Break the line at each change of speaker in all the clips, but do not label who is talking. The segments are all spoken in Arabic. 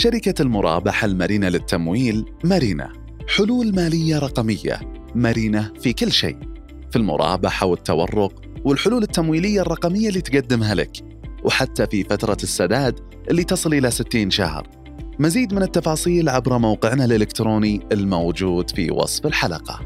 شركة المرابحة المرنة للتمويل مرنة، حلول مالية رقمية مرنة في كل شيء، في المرابحة والتورق والحلول التمويلية الرقمية اللي تقدمها لك، وحتى في فترة السداد اللي تصل إلى 60 شهر. مزيد من التفاصيل عبر موقعنا الإلكتروني الموجود في وصف الحلقة.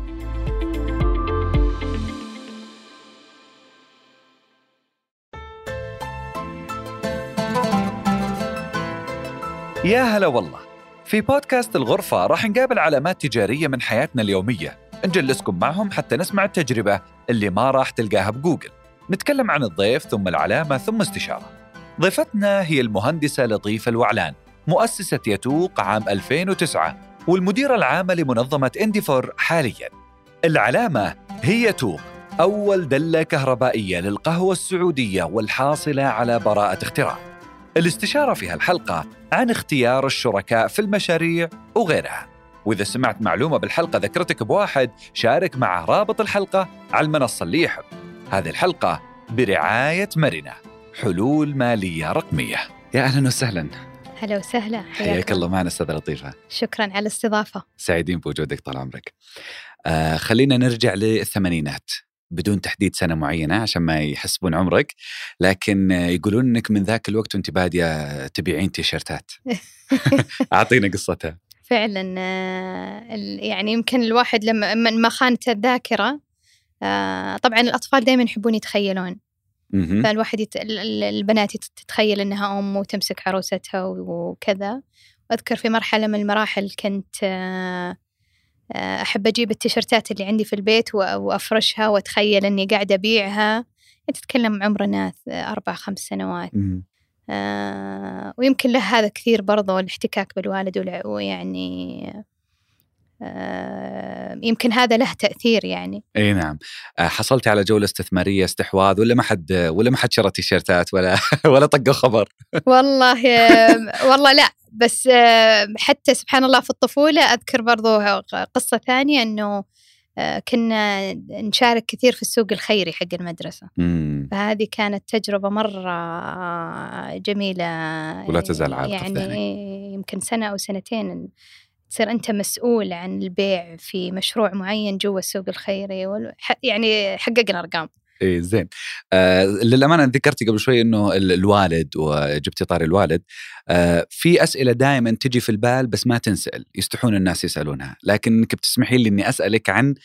يا هلا والله. في بودكاست الغرفة راح نقابل علامات تجارية من حياتنا اليومية، نجلسكم معهم حتى نسمع التجربة اللي ما راح تلقاها بجوجل. نتكلم عن الضيف ثم العلامة ثم استشارة. ضيفتنا هي المهندسة لطيفة الوعلان، مؤسسة يتوق عام 2009 والمديرة العامة لمنظمة إنديفور حالياً. العلامة هي يتوق، أول دلة كهربائية للقهوة السعودية والحاصلة على براءة اختراع. الاستشارة في هالحلقة عن اختيار الشركاء في المشاريع وغيرها. وإذا سمعت معلومة بالحلقة ذكرتك بواحد، شارك مع رابط الحلقة على المنصة اللي يحب. هذه الحلقة برعاية مرنة، حلول مالية رقمية. يا أهلا وسهلا.
هلا وسهلا،
حياك الله معنا أستاذة لطيفة.
شكرا على الاستضافة.
سعيدين بوجودك طال عمرك. خلينا نرجع للثمانينات بدون تحديد سنة معينة عشان ما يحسبون عمرك، لكن يقولون إنك من ذاك الوقت وانت بادية تبيعين تيشيرتات. أعطينا قصتها.
فعلا يعني يمكن الواحد لما ما خانت الذاكرة، طبعا الأطفال دائما يحبون يتخيلون، فالواحد البنات تتخيل إنها أم وتمسك عروستها وكذا. وأذكر في مرحلة من المراحل كنت أحب أجيب التيشيرتات اللي عندي في البيت وأفرشها وأتخيل أني قاعدة أبيعها. تتكلم عمرنا 4-5 سنوات. ويمكن له هذا كثير برضو الاحتكاك بالوالد ويعني يمكن هذا له تأثير يعني.
اي نعم. حصلتي على جولة استثمارية استحواذ ولا ما حد شرى تيشيرتات ولا طقوا خبر؟
والله لا، بس حتى سبحان الله في الطفولة أذكر برضو قصة ثانية أنه كنا نشارك كثير في السوق الخيري حق المدرسة. فهذه كانت تجربة مرة جميلة
ولا تزال عالقة
يعني. يمكن 1 أو 2 تصير أنت مسؤول عن البيع في مشروع معين جوا السوق الخيري، يعني حققنا أرقام.
إيه زين. للأمانة ذكرتي قبل شوي إنه الوالد، وجبتي طاري الوالد. في أسئلة دائما تجي في البال بس ما تنسأل، يستحون الناس يسألونها، لكنك بتسمحي لي إني أسألك عن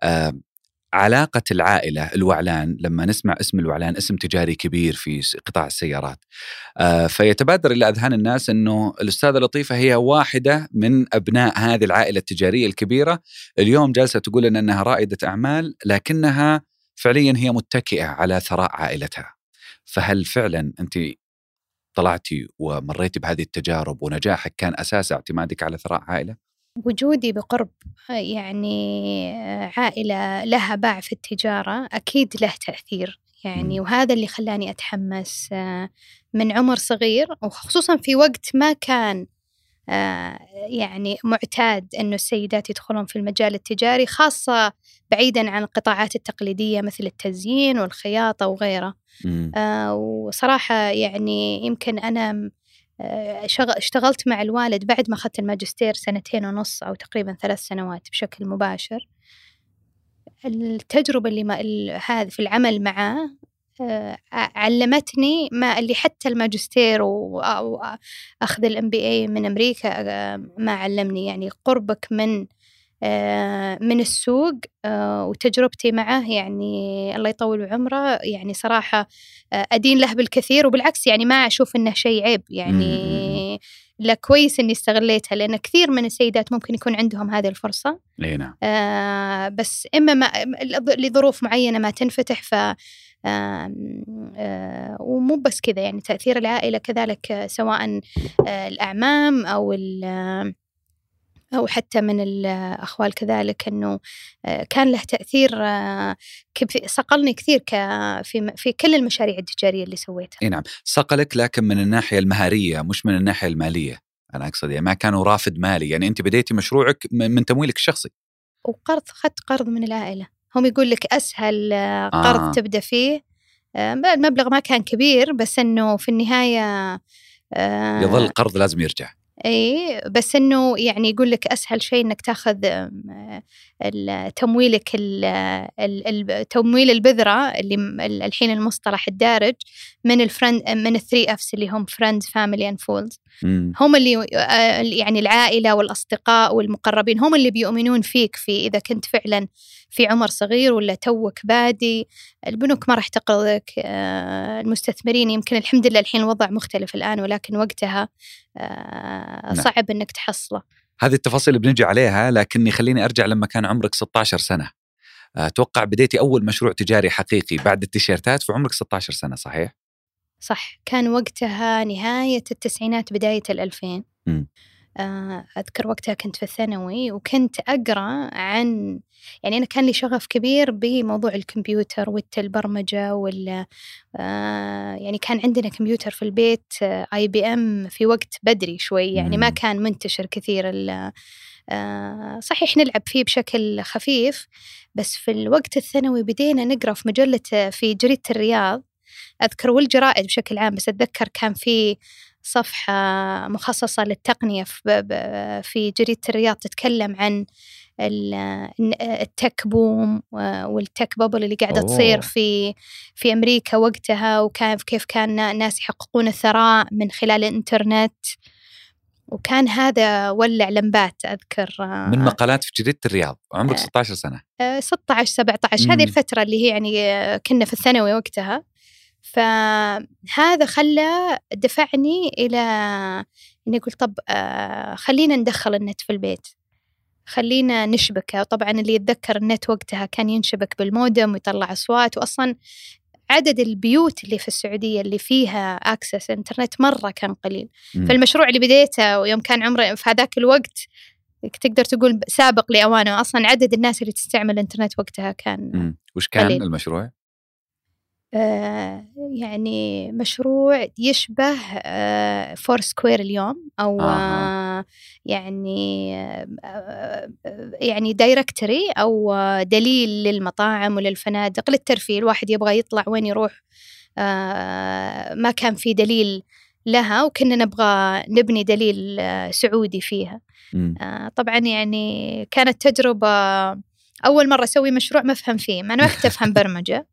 علاقة العائلة الوعلان. لما نسمع اسم الوعلان اسم تجاري كبير في قطاع السيارات، فيتبادر إلى أذهان الناس أنه الأستاذة لطيفة هي واحدة من أبناء هذه العائلة التجارية الكبيرة. اليوم جالسة تقول أنها رائدة أعمال، لكنها فعليا هي متكئة على ثراء عائلتها. فهل فعلا أنت طلعتي ومريتي بهذه التجارب ونجاحك كان أساس اعتمادك على ثراء عائلة؟
وجودي بقرب يعني عائلة لها باع في التجارة أكيد له تأثير يعني. وهذا اللي خلاني أتحمس من عمر صغير، وخصوصا في وقت ما كان يعني معتاد أنه السيدات يدخلون في المجال التجاري، خاصة بعيدا عن القطاعات التقليدية مثل التزيين والخياطة وغيره. وصراحة يعني يمكن أنا اشتغلت مع الوالد بعد ما أخذت الماجستير 2.5 أو تقريبا 3 سنوات بشكل مباشر. التجربة هذه في العمل معه علمتني ما اللي حتى الماجستير وأخذ الMBA من أمريكا ما علمني، يعني قربك من السوق وتجربتي معه يعني الله يطول عمره. يعني صراحة أدين له بالكثير، وبالعكس يعني ما أشوف إنه شيء عيب يعني. لا كويس إني استغليتها، لأن كثير من السيدات ممكن يكون عندهم هذه الفرصة.
نعم.
بس إما لظروف معينة ما تنفتح. ومو بس كذا يعني، تأثير العائلة كذلك، سواء الأعمام أو حتى من الأخوال كذلك، أنه كان له تأثير صقلني كثير في كل المشاريع التجارية اللي سويتها.
نعم، صقلك، لكن من الناحية المهارية مش من الناحية المالية. أنا أقصد يعني ما كانوا رافد مالي، يعني أنت بديتي مشروعك من تمويلك الشخصي.
خدت قرض من العائلة. هم يقول لك أسهل قرض تبدأ فيه، المبلغ ما كان كبير، بس أنه في النهاية
يظل القرض لازم يرجع.
اي بس انه يعني يقول لك اسهل شيء انك تاخذ تمويلك تمويل البذره اللي الحين المصطلح الدارج من الفرند، من الثري افس اللي هم فريندز فاميلي اند فولز. هم اللي يعني العائله والاصدقاء والمقربين هم اللي بيؤمنون فيك في اذا كنت فعلا في عمر صغير ولا توك بادي. البنوك ما راح تقرضك، المستثمرين يمكن الحمد لله الحين الوضع مختلف الآن، ولكن وقتها صعب أنك تحصله.
هذه التفاصيل اللي بنجي عليها، لكني خليني أرجع لما كان عمرك 16 سنة. أتوقع بديتي أول مشروع تجاري حقيقي بعد التيشيرتات في عمرك 16 سنة، صحيح؟
صح، كان وقتها نهاية التسعينات بداية 2000. أذكر وقتها كنت في الثانوي وكنت أقرأ عن، يعني أنا كان لي شغف كبير بموضوع الكمبيوتر والبرمجة يعني كان عندنا كمبيوتر في البيت IBM في وقت بدري شوي، يعني ما كان منتشر كثير. صحيح نلعب فيه بشكل خفيف، بس في الوقت الثانوي بدينا نقرأ في مجلة في جريدة الرياض أذكر، والجرائد بشكل عام، بس أتذكر كان في صفحة مخصصة للتقنية في جريدة الرياض تتكلم عن التك بوم والتك بابل اللي قاعدة تصير في أمريكا وقتها، وكان كيف كان ناس يحققون الثراء من خلال الإنترنت. وكان هذا ولع لمبات أذكر
من مقالات في جريدة الرياض. عمرك 16 سنة
16-17 هذه الفترة اللي هي يعني كنا في الثانوي وقتها. فهذا دفعني إلى إني قلت طب خلينا ندخل النت في البيت، خلينا نشبكه. طبعا اللي يتذكر النت وقتها كان ينشبك بالمودم ويطلع أصوات، وأصلا عدد البيوت اللي في السعودية اللي فيها أكسس إنترنت مرة كان قليل. فالمشروع اللي بديته ويوم كان عمري في هذاك الوقت تقدر تقول سابق لأوانه، أصلا عدد الناس اللي تستعمل الإنترنت وقتها كان
وش كان
قليل.
المشروع؟
يعني مشروع يشبه فور سكوير اليوم، أو يعني دايركتري أو دليل للمطاعم وللفنادق للترفيه. الواحد يبغى يطلع وين يروح، ما كان في دليل لها، وكنا نبغى نبني دليل سعودي فيها. طبعا يعني كانت تجربة أول مرة أسوي مشروع مفهم فيه، ما أنا وقت أفهم برمجة.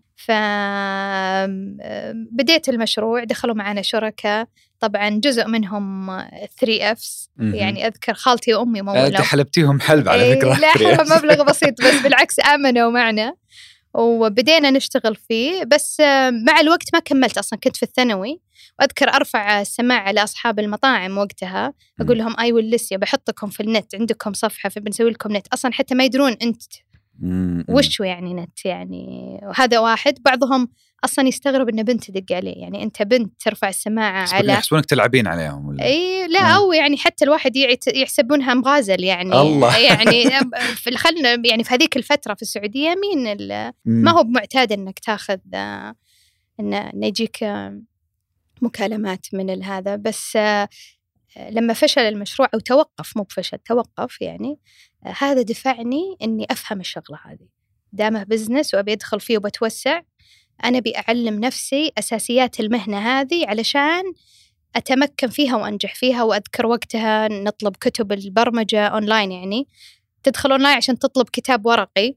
فبديت المشروع، دخلوا معنا شركاء، طبعا جزء منهم 3Fs. يعني أذكر خالتي وأمي مولوا.
حلبتيهم حلب على فكرة.
لا مبلغ بسيط، بس بالعكس آمنوا معنا وبدينا نشتغل فيه. بس مع الوقت ما كملت، أصلا كنت في الثانوي. وأذكر أرفع السماعة لأصحاب المطاعم وقتها، أقول لهم I will list، بحطكم في النت، عندكم صفحة فبنسوي لكم نت. أصلا حتى ما يدرون أنت وشو يعني نت يعني. وهذا واحد، بعضهم أصلا يستغرب إن بنت تدق عليه، يعني أنت بنت ترفع السماعة على،
يحسبونك تلعبين عليهم ولا؟
أي لا أو يعني حتى الواحد يحسبونها مغازل يعني.
الله.
يعني خلنا يعني في هذيك الفترة في السعودية ما هو بمعتاد إنك تاخذ إن يجيك مكالمات من هذا. بس لما فشل المشروع أو توقف، مو بفشل، توقف يعني، هذا دفعني إني أفهم الشغلة هذه، دامه بزنس وأبي أدخل فيه وبتوسع، أنا بأعلم نفسي أساسيات المهنة هذه علشان أتمكن فيها وأنجح فيها. وأذكر وقتها نطلب كتب البرمجة أونلاين، يعني تدخل أونلاين عشان تطلب كتاب ورقي.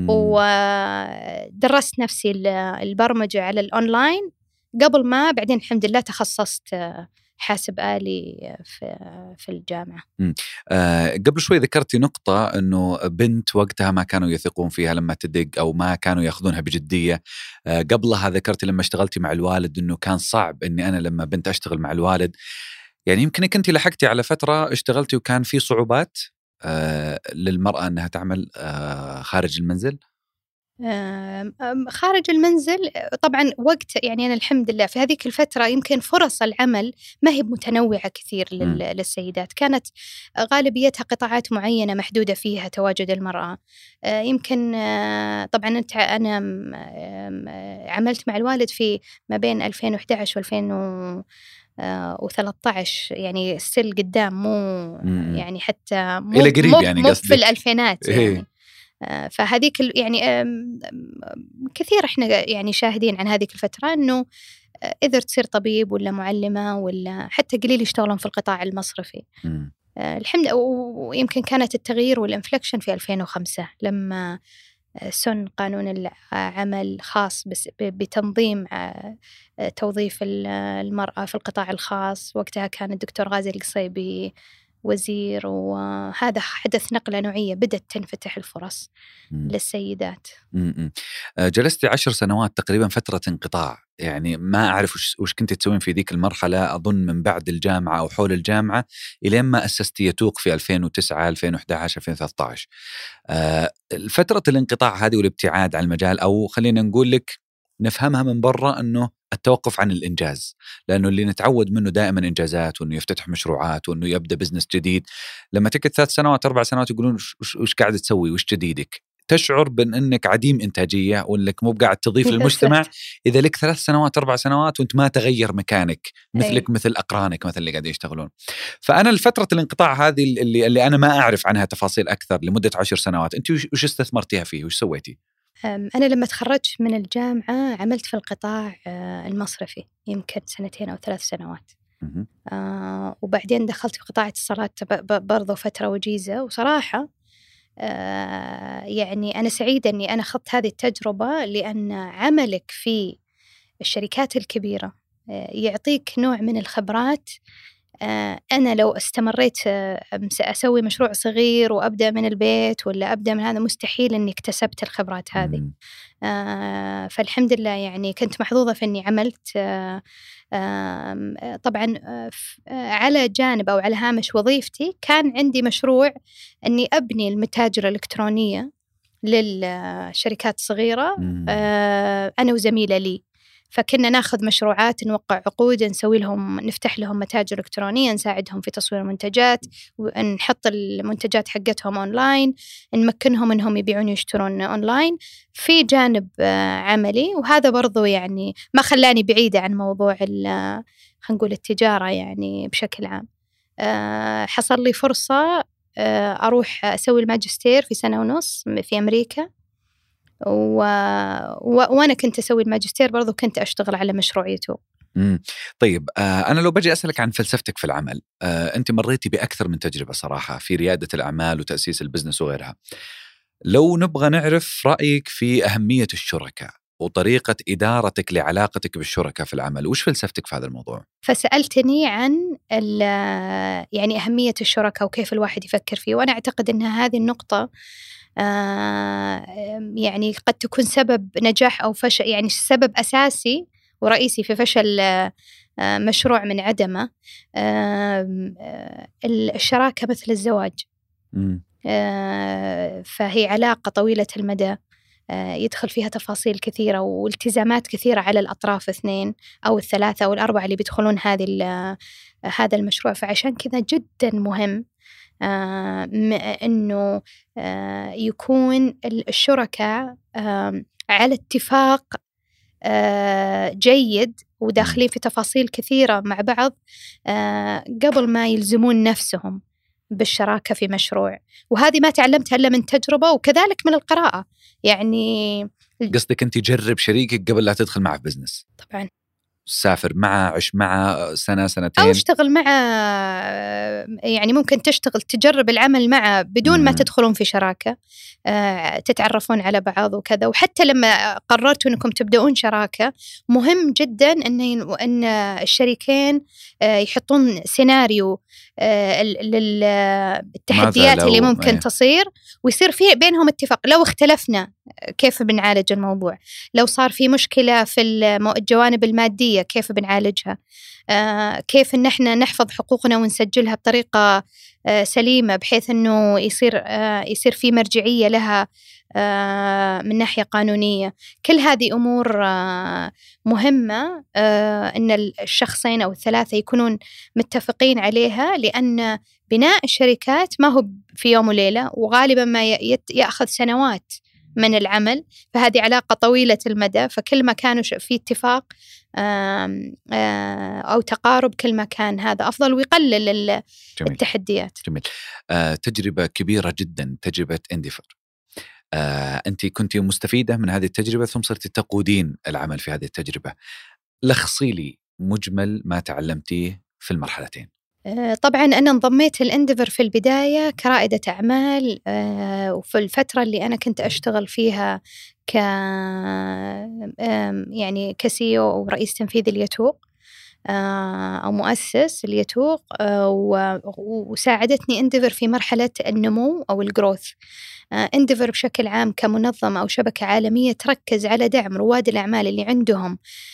ودرست نفسي البرمجة على الأونلاين قبل ما بعدين الحمد لله تخصصت حاسب آلي في الجامعة.
قبل شوي ذكرتي نقطة أنه بنت وقتها ما كانوا يثقون فيها لما تدق، أو ما كانوا يأخذونها بجدية. قبلها ذكرتي لما اشتغلتي مع الوالد أنه كان صعب أني أنا لما بنت أشتغل مع الوالد. يعني يمكن كنتي لحقتي على فترة اشتغلتي وكان في صعوبات للمرأة أنها تعمل خارج المنزل.
خارج المنزل طبعا وقت، يعني أنا الحمد لله في هذيك الفترة يمكن فرص العمل ما هي متنوعة كثير للسيدات، كانت غالبيتها قطاعات معينة محدودة فيها تواجد المرأة. يمكن طبعا أنا عملت مع الوالد في ما بين 2011 و2013، يعني ستيل قدام، مو يعني حتى مو
إلى قريب يعني
مو في الألفينات يعني. فهذيك يعني كثير إحنا يعني شاهدين عن هذيك الفترة إنه إذا تصير طبيب ولا معلمة ولا حتى قليل يشتغلون في القطاع المصرفي. الحمد ويمكن كانت التغيير والإنفلكشن في 2005 لما سن قانون العمل خاص بس بتنظيم توظيف المرأة في القطاع الخاص. وقتها كان الدكتور غازي القصيبي وزير، وهذا حدث نقلة نوعية، بدأت تنفتح الفرص للسيدات.
جلستي 10 سنوات تقريبا فترة انقطاع، يعني ما أعرف وش كنت تسوين في ذيك المرحلة، أظن من بعد الجامعة أو حول الجامعة إلى ما أسستي يتوق في 2009 2011 2013. فترة الانقطاع هذه والابتعاد عن المجال، أو خلينا نقول لك نفهمها من برا أنه التوقف عن الإنجاز، لأنه اللي نتعود منه دائما إنجازات، وأنه يفتتح مشروعات، وأنه يبدأ بزنس جديد. لما تكت 3 سنوات 4 سنوات يقولون وش قاعد تسوي، وش جديدك، تشعر بأنك عديم إنتاجية وأنك مو قاعد تضيف للمجتمع إذا لك 3 سنوات 4 سنوات وأنت ما تغير مكانك مثلك مثل أقرانك مثل اللي قاعدين يشتغلون. فأنا الفترة الانقطاع هذه اللي أنا ما أعرف عنها تفاصيل أكثر لمدة 10 سنوات، أنت وش استثمرتيها فيه، وش سويتي؟
أنا لما تخرجت من الجامعة عملت في القطاع المصرفي يمكن 2 أو 3 سنوات. وبعدين دخلت في قطاع اتصالات برضو فترة وجيزة. وصراحة يعني أنا سعيدة أني أنا خضت هذه التجربة، لأن عملك في الشركات الكبيرة يعطيك نوع من الخبرات. أنا لو استمريت أسوي مشروع صغير وأبدأ من البيت ولا أبدأ من هذا، مستحيل أني اكتسبت الخبرات هذه. فالحمد لله يعني كنت محظوظة في أني عملت طبعا على جانب أو على هامش وظيفتي كان عندي مشروع أني أبني المتاجر الإلكترونية للشركات الصغيرة أنا وزميلة لي. فكنا ناخذ مشروعات، نوقع عقود، نسوي لهم، نفتح لهم متاجر إلكترونية، نساعدهم في تصوير المنتجات، ونحط المنتجات حقتهم أونلاين، نمكنهم أنهم يبيعون ويشترون أونلاين في جانب عملي. وهذا برضو يعني ما خلاني بعيدة عن موضوع خلينا نقول التجارة يعني بشكل عام. حصل لي فرصة أروح أسوي الماجستير في 1.5 سنة في أمريكا، وأنا كنت أسوي الماجستير برضو كنت أشتغل على مشروعيته.
طيب أنا لو بجي أسألك عن فلسفتك في العمل، أنت مريتي بأكثر من تجربة صراحة في ريادة الأعمال وتأسيس البزنس وغيرها. لو نبغى نعرف رأيك في أهمية الشركاء وطريقة إدارتك لعلاقتك بالشركاء في العمل، وش فلسفتك في هذا الموضوع؟
فسألتني عن يعني أهمية الشركاء وكيف الواحد يفكر فيه، وأنا أعتقد أن هذه النقطة يعني قد تكون سبب نجاح أو فشل، يعني سبب أساسي ورئيسي في فشل مشروع من عدمه. الشراكة مثل الزواج، فهي علاقة طويلة المدى، يدخل فيها تفاصيل كثيرة والتزامات كثيرة على الأطراف 2 أو 3 أو 4 اللي بيدخلون هذا المشروع. فعشان كذا جدا مهم أنه يكون الشركاء على اتفاق جيد وداخلين في تفاصيل كثيرة مع بعض قبل ما يلزمون نفسهم بالشراكة في مشروع. وهذه ما تعلمتها إلا من تجربة، وكذلك من القراءة. يعني
قصدك أنت جرب شريكك قبل لا تدخل معه في بزنس؟
طبعاً.
سافر معه، عش معه سنة سنتين،
أو اشتغل معه. يعني ممكن تجرب العمل معه بدون ما تدخلون في شراكة، تتعرفون على بعض وكذا. وحتى لما قررتوا أنكم تبدأون شراكة، مهم جدا أن الشريكين يحطون سيناريو للتحديات اللي ممكن تصير، ويصير فيه بينهم اتفاق. لو اختلفنا كيف بنعالج الموضوع، لو صار في مشكلة في الجوانب المادية كيف بنعالجها، كيف إن احنا نحفظ حقوقنا ونسجلها بطريقة سليمة بحيث إنه يصير في مرجعية لها من ناحية قانونية. كل هذه أمور مهمة إن الشخصين أو 3 يكونون متفقين عليها، لأن بناء الشركات ما هو في يوم وليلة، وغالبا ما يأخذ سنوات من العمل. فهذه علاقة طويلة المدى، فكل ما كانوا في اتفاق أو تقارب كل ما كان هذا أفضل ويقلل التحديات.
جميل. تجربة كبيرة جدا، تجربة انديفر. أنت كنت مستفيدة من هذه التجربة ثم صرت تقودين العمل في هذه التجربة. لخصي لي مجمل ما تعلمتيه في المرحلتين.
طبعا أنا انضميت لإنديفر في البداية كرائدة أعمال، وفي الفترة اللي أنا كنت أشتغل فيها يعني كسيو أو رئيس تنفيذي اليتوق، أو مؤسس اليتوق، وساعدتني إنديفر في مرحلة النمو أو الجروث. إنديفر بشكل عام كمنظمة أو شبكة عالمية تركز على دعم رواد الأعمال اللي عندهم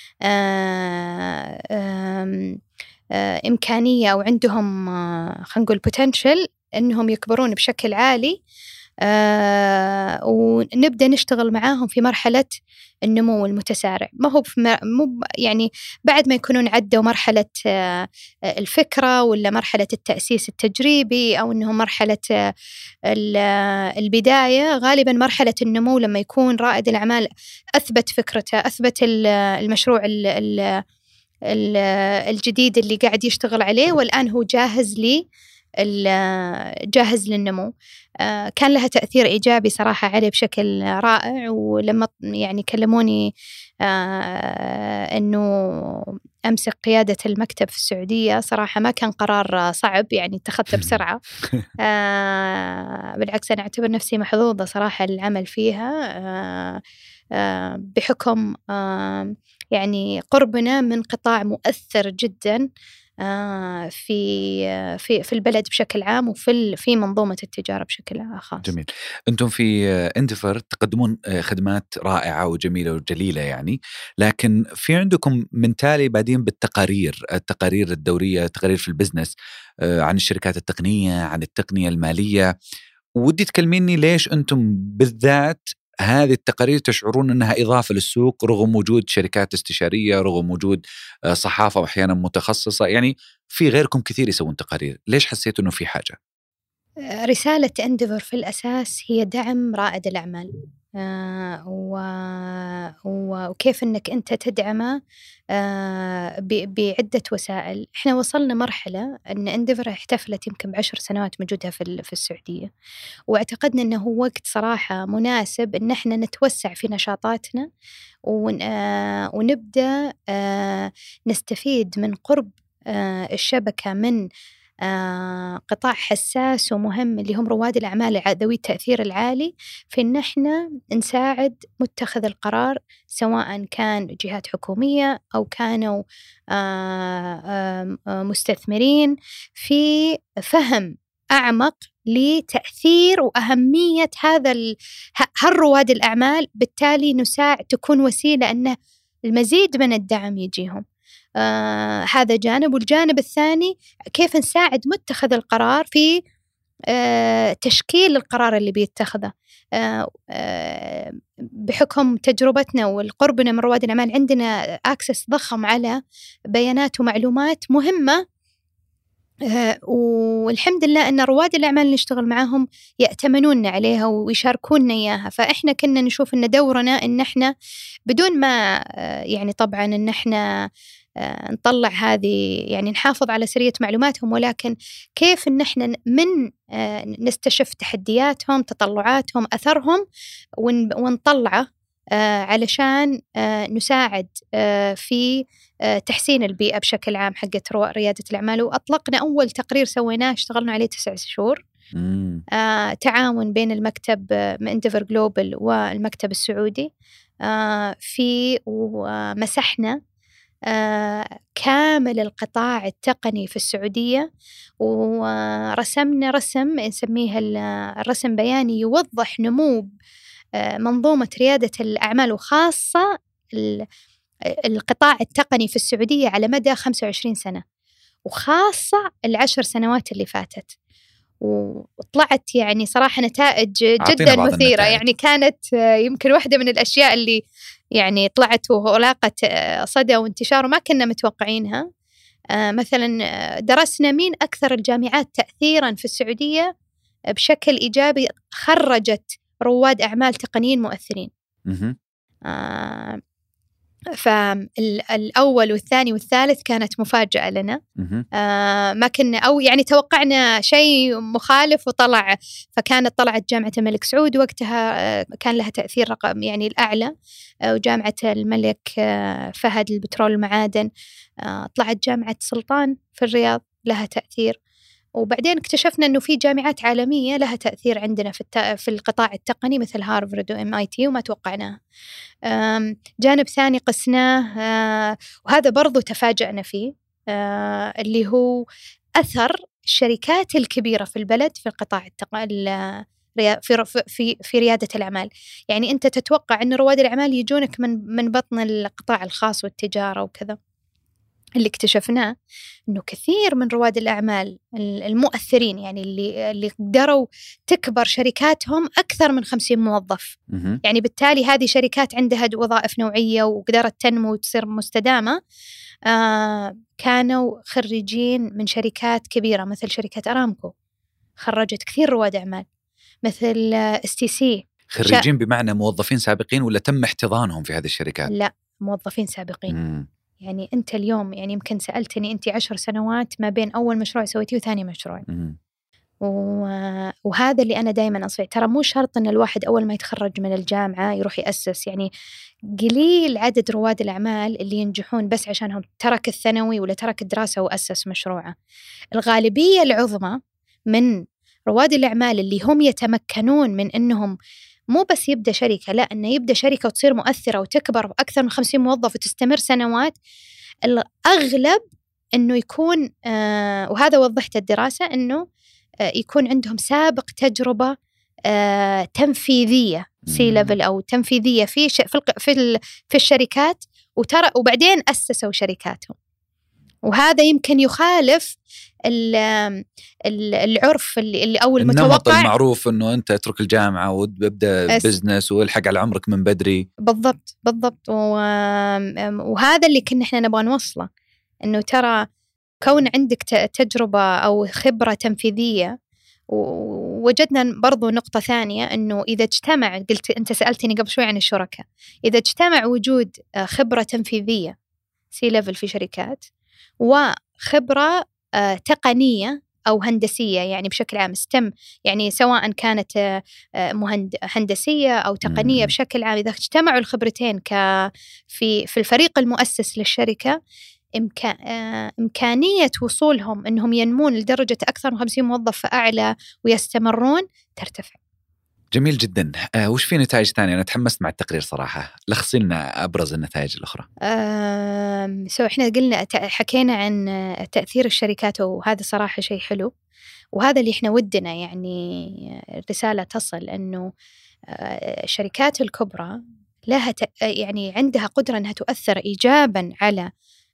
إمكانية أو عندهم خلينا نقول potential إنهم يكبرون بشكل عالي، ونبدأ نشتغل معاهم في مرحلة النمو المتسارع. ما هو يعني بعد ما يكونون عدوا مرحلة الفكرة ولا مرحلة التأسيس التجريبي أو إنهم مرحلة البداية، غالبا مرحلة النمو لما يكون رائد الأعمال أثبت فكرته، أثبت المشروع الجديد اللي قاعد يشتغل عليه، والآن هو جاهز للنمو. كان لها تأثير إيجابي صراحة عليه بشكل رائع. ولما يعني كلموني أنه أمسك قيادة المكتب في السعودية، صراحة ما كان قرار صعب، يعني اتخذته بسرعة. بالعكس أنا أعتبر نفسي محظوظة صراحة العمل فيها، بحكم يعني قربنا من قطاع مؤثر جدا في البلد بشكل عام وفي منظومة التجارة بشكل خاص.
جميل. أنتم في إنديفر تقدمون خدمات رائعة وجميلة وجليلة يعني، لكن في عندكم من تالي بعدين التقارير الدورية، التقارير في البزنس عن الشركات التقنية، عن التقنية المالية. ودي تكلميني ليش أنتم بالذات هذه التقارير تشعرون أنها إضافة للسوق رغم وجود شركات استشارية، رغم وجود صحافة وأحيانا متخصصة، يعني في غيركم كثير يسوون تقارير، ليش حسيتوا أنه في حاجة؟
رسالة إنديفر في الأساس هي دعم رائد الأعمال، وكيف أنك أنت تدعمه بعدة وسائل. إحنا وصلنا مرحلة أن إنديفر احتفلت يمكن ب10 سنوات موجودة في السعودية، واعتقدنا أنه هو وقت صراحة مناسب أن احنا نتوسع في نشاطاتنا ونبدأ نستفيد من قرب الشبكة من قطاع حساس ومهم اللي هم رواد الأعمال ذوي التأثير العالي، في إن إحنا نساعد متخذ القرار، سواء كان جهات حكومية أو كانوا مستثمرين، في فهم أعمق لتأثير وأهمية هالرواد الأعمال. بالتالي نساعد، تكون وسيلة أنه المزيد من الدعم يجيهم. هذا جانب. والجانب الثاني كيف نساعد متخذ القرار في تشكيل القرار اللي بيتخذه. بحكم تجربتنا والقربنا من رواد الأعمال عندنا أكسس ضخم على بيانات ومعلومات مهمة، والحمد لله أن رواد الأعمال اللي نشتغل معهم يأتمنون عليها ويشاركوننا إياها. فإحنا كنا نشوف أن دورنا أن إحنا بدون ما يعني طبعا أن إحنا نطلع هذه، يعني نحافظ على سرية معلوماتهم، ولكن كيف أن إحنا نستشف تحدياتهم، تطلعاتهم، أثرهم، ونطلعه علشان نساعد في تحسين البيئة بشكل عام حقت ريادة الأعمال. وأطلقنا أول تقرير سويناه اشتغلنا عليه 9 شهور، تعاون بين المكتب إنديفر جلوبال والمكتب السعودي، ومسحنا كامل القطاع التقني في السعودية، ورسمنا رسم نسميه الرسم بياني يوضح نمو منظومة ريادة الأعمال وخاصة القطاع التقني في السعودية على مدى 25 سنة، وخاصة 10 سنوات اللي فاتت. وطلعت يعني صراحة نتائج جدا مثيرة. يعني كانت يمكن واحدة من الأشياء اللي يعني طلعت ولاقت صدى وانتشار وما كنا متوقعينها. مثلا درسنا مين أكثر الجامعات تأثيرا في السعودية بشكل إيجابي خرجت رواد أعمال تقنيين مؤثرين. فالأول والثاني والثالث كانت مفاجأة لنا. ما كنا أو يعني توقعنا شيء مخالف وطلع، فكانت طلعت جامعة الملك سعود وقتها كان لها تأثير رقم يعني الأعلى، وجامعة الملك فهد للبترول والمعادن، طلعت جامعة سلطان في الرياض لها تأثير، وبعدين اكتشفنا أنه في جامعات عالمية لها تأثير عندنا في القطاع التقني مثل هارفارد وMIT وما توقعناه. جانب ثاني قسناه وهذا برضو تفاجأنا فيه، اللي هو أثر الشركات الكبيرة في البلد في القطاع في ريادة الأعمال. يعني أنت تتوقع أن رواد الأعمال يجونك من بطن القطاع الخاص والتجارة وكذا. اللي اكتشفناه إنه كثير من رواد الأعمال المؤثرين يعني اللي قدروا تكبر شركاتهم أكثر من 50 موظف، يعني بالتالي هذه شركات عندها وظائف نوعية وقدرت تنمو وتصير مستدامة، كانوا خريجين من شركات كبيرة مثل شركة أرامكو، خرجت كثير رواد أعمال، مثل STC.
خريجين بمعنى موظفين سابقين ولا تم احتضانهم في هذه الشركات؟
لا، موظفين سابقين. يعني أنت اليوم يعني يمكن سألتني أنت 10 سنوات ما بين أول مشروع سويتيه وثاني مشروع، وهذا اللي أنا دايما أصيح، ترى مو شرط أن الواحد أول ما يتخرج من الجامعة يروح يأسس، يعني قليل عدد رواد الأعمال اللي ينجحون بس عشانهم ترك الثانوي ولا ترك الدراسة وأسس مشروعه. الغالبية العظمى من رواد الأعمال اللي هم يتمكنون من أنهم مو بس يبدأ شركة، لا، أنه يبدأ شركة وتصير مؤثرة وتكبر أكثر من 50 موظف وتستمر سنوات. الأغلب أنه يكون وهذا وضحت الدراسة، أنه يكون عندهم سابق تجربة تنفيذية C-level أو تنفيذية في الشركات، وبعدين أسسوا شركاتهم. وهذا يمكن يخالف العرف اللي أول
النمط المعروف أنه أنت اترك الجامعة وابدأ بزنس والحق على عمرك من بدري.
بالضبط. وهذا اللي كنا إحنا نبغى نوصله، أنه ترى كون عندك تجربة أو خبرة تنفيذية. ووجدنا برضو نقطة ثانية، أنه إذا اجتمع، أنت سألتني قبل شوي عن الشركاء، إذا اجتمع وجود خبرة تنفيذية C-level في شركات وخبرة تقنية أو هندسية، يعني بشكل عام STEM، يعني سواء كانت هندسية أو تقنية بشكل عام، إذا اجتمعوا الخبرتين في الفريق المؤسس للشركة، إمكانية وصولهم أنهم ينمون لدرجة أكثر من 50 موظف فأعلى ويستمرون ترتفع.
جميل جدا. وش في نتائج ثانية؟ أنا تحمست مع التقرير صراحة، لخصي لنا أبرز النتائج الأخرى.
إحنا قلنا حكينا عن تأثير الشركات، وهذا صراحة شيء حلو، وهذا اللي إحنا ودنا يعني الرسالة تصل، أنه الشركات الكبرى لها يعني عندها قدرة أنها تؤثر إيجابا على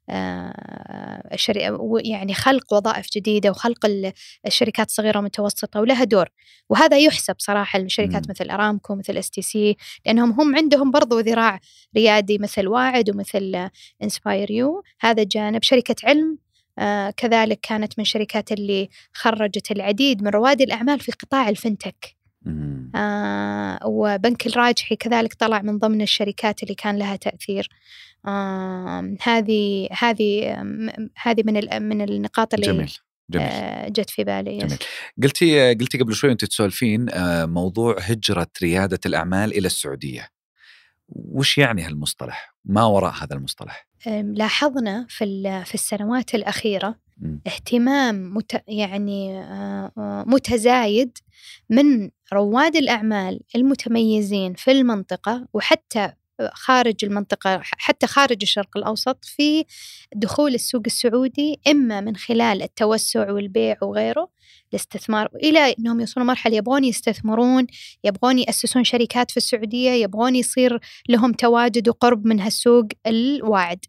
يعني خلق وظائف جديدة وخلق الشركات الصغيرة والمتوسطة، ولها دور. وهذا يحسب صراحة لشركات مثل أرامكو مثل STC، لأنهم عندهم برضو ذراع ريادي مثل واعد ومثل InspireU. هذا جانب. شركة علم كذلك كانت من الشركات اللي خرجت العديد من رواد الأعمال في قطاع الفنتك. وبنك الراجحي كذلك طلع من ضمن الشركات اللي كان لها تأثير. هذه من النقاط اللي
جميل.
جت في بالي.
جميل. قلتي قبل شوي وانت تسولفين موضوع هجرة ريادة الأعمال إلى السعودية. وش يعني هالمصطلح؟ ما وراء هذا المصطلح؟
لاحظنا في السنوات الأخيرة اهتمام يعني متزايد من رواد الأعمال المتميزين في المنطقة وحتى خارج المنطقة، حتى خارج الشرق الأوسط، في دخول السوق السعودي، إما من خلال التوسع والبيع وغيره، الاستثمار، إلى أنهم يوصلوا مرحلة يبغون يستثمرون، يبغون يأسسون شركات في السعودية، يبغون يصير لهم تواجد وقرب من هالسوق الواعد.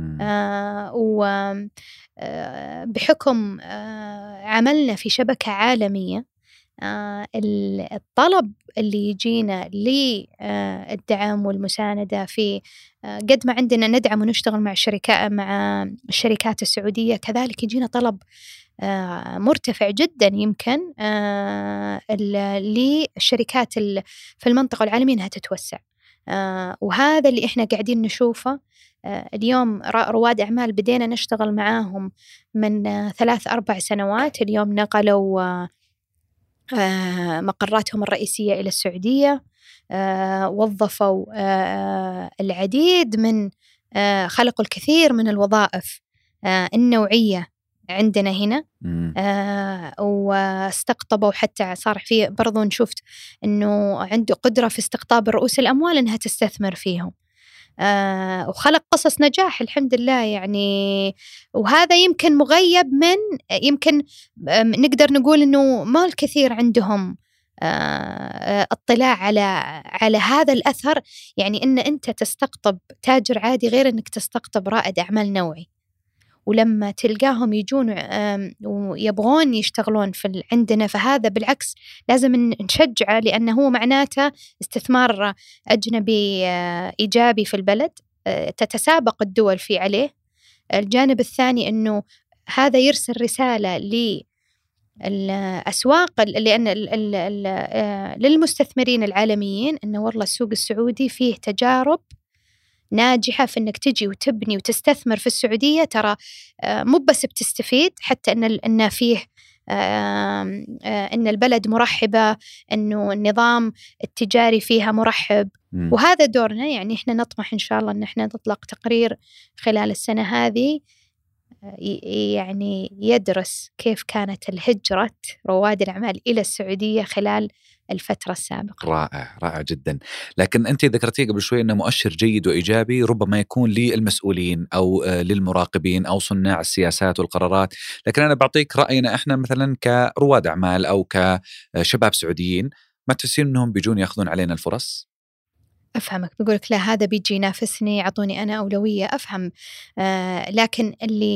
وبحكم عملنا في شبكة عالمية، الطلب اللي يجينا للدعم والمساندة في قد ما عندنا ندعم ونشتغل مع الشركات السعودية، كذلك يجينا طلب مرتفع جدا يمكن للشركات في المنطقة العالمية أنها تتوسع. وهذا اللي إحنا قاعدين نشوفه اليوم. رواد أعمال بدينا نشتغل معاهم من 3-4 سنوات، اليوم نقلوا مقراتهم الرئيسية إلى السعودية، وظفوا العديد من خلقوا الكثير من الوظائف النوعية عندنا هنا، واستقطبوا، حتى صار في برضو نشوفت أنه عنده قدرة في استقطاب رؤوس الأموال أنها تستثمر فيهم، وخلق قصص نجاح الحمد لله يعني. وهذا يمكن مغيب من، يمكن نقدر نقول أنه ما الكثير عندهم اطلاع على هذا الأثر، يعني أن أنت تستقطب تاجر عادي غير أنك تستقطب رائد أعمال نوعي. ولما تلقاهم يجون ويبغون يشتغلون عندنا، فهذا بالعكس لازم نشجعه، لأنه هو معناته استثمار أجنبي إيجابي في البلد، تتسابق الدول في عليه. الجانب الثاني أنه هذا يرسل رسالة للأسواق، لأن للمستثمرين العالميين أنه والله السوق السعودي فيه تجارب ناجحة في أنك تجي وتبني وتستثمر في السعودية. ترى مو بس بتستفيد، حتى أن فيه أن البلد مرحبة، أنه النظام التجاري فيها مرحب. وهذا دورنا، يعني إحنا نطمح إن شاء الله أن إحنا نطلق تقرير خلال السنة هذه يعني يدرس كيف كانت الهجرة رواد الأعمال إلى السعودية خلال الفترة السابقة.
رائع، رائع جدا. لكن أنت ذكرتي قبل شوي أنه مؤشر جيد وإيجابي ربما يكون للمسؤولين أو للمراقبين أو صناع السياسات والقرارات، لكن أنا بعطيك رأينا إحنا مثلا كرواد أعمال أو كشباب سعوديين، ما تحسين أنهم بيجون يأخذون علينا الفرص؟
أفهمك، بقولك لا هذا بيجي ينافسني، يعطوني أنا أولوية، أفهم. لكن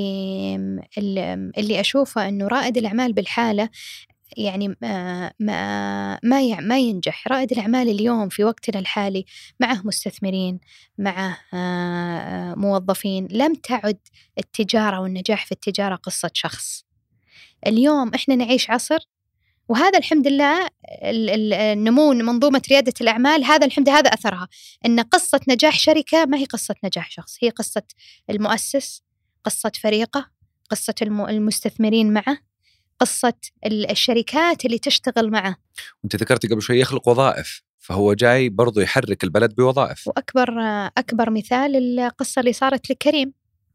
اللي أشوفه أنه رائد الأعمال بالحالة يعني ما ينجح. رائد الأعمال اليوم في وقتنا الحالي معه مستثمرين، معه موظفين. لم تعد التجارة والنجاح في التجارة قصة شخص. اليوم إحنا نعيش عصر، وهذا الحمد لله النمو منظومة ريادة الأعمال، هذا الحمد لله هذا أثرها، أن قصة نجاح شركة ما هي قصة نجاح شخص، هي قصة المؤسس، قصة فريقه، قصة المستثمرين معه، قصة الشركات اللي تشتغل معه.
وانت ذكرتي قبل شوي يخلق وظائف، فهو جاي برضو يحرك البلد بوظائف.
وأكبر مثال القصة اللي صارت لكريم.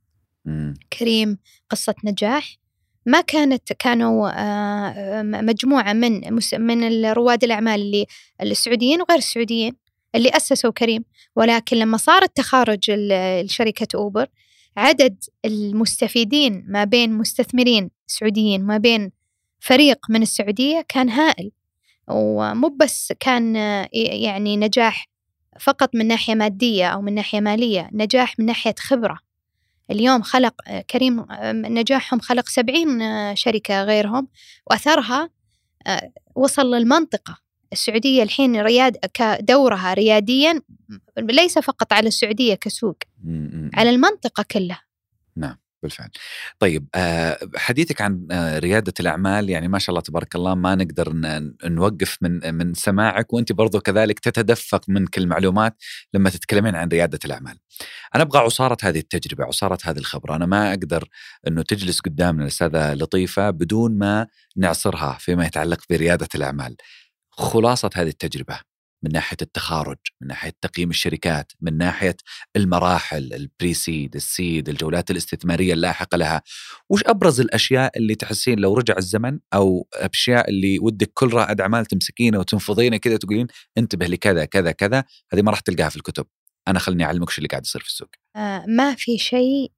كريم قصة نجاح، ما كانوا مجموعة من الرواد الأعمال السعوديين وغير السعوديين اللي أسسوا كريم، ولكن لما صار التخارج الشركة أوبر، عدد المستفيدين ما بين مستثمرين سعوديين ما بين فريق من السعودية كان هائل. ومو بس كان يعني نجاح فقط من ناحية مادية أو من ناحية مالية، نجاح من ناحية خبرة. اليوم خلق كريم نجاحهم خلق 70 شركة غيرهم، وأثرها وصل للمنطقة السعودية الحين كدورها رياديا، ليس فقط على السعودية كسوق، على المنطقة كلها.
نعم بالفعل. طيب حديثك عن ريادة الأعمال، يعني ما شاء الله تبارك الله ما نقدر نوقف من سماعك، وأنت برضو كذلك تتدفق من كل معلومات لما تتكلمين عن ريادة الأعمال. أنا أبغى عصارة هذه التجربة، عصارة هذه الخبرة. أنا ما أقدر أنه تجلس قدامنا الأستاذة لطيفة بدون ما نعصرها فيما يتعلق بريادة الأعمال. خلاصة هذه التجربة من ناحية التخارج، من ناحية تقييم الشركات، من ناحية المراحل، البريسيد، السيد، الجولات الاستثمارية اللاحقة لها، وش أبرز الأشياء اللي تحسين لو رجع الزمن، أو أشياء اللي ودك كل رائد أعمال تمسكينه وتنفضينه كذا تقولين انتبه لكذا كذا كذا، هذه ما راح تلقاها في الكتب، أنا خلني أعلمك شو اللي قاعد يصير في السوق.
ما في شيء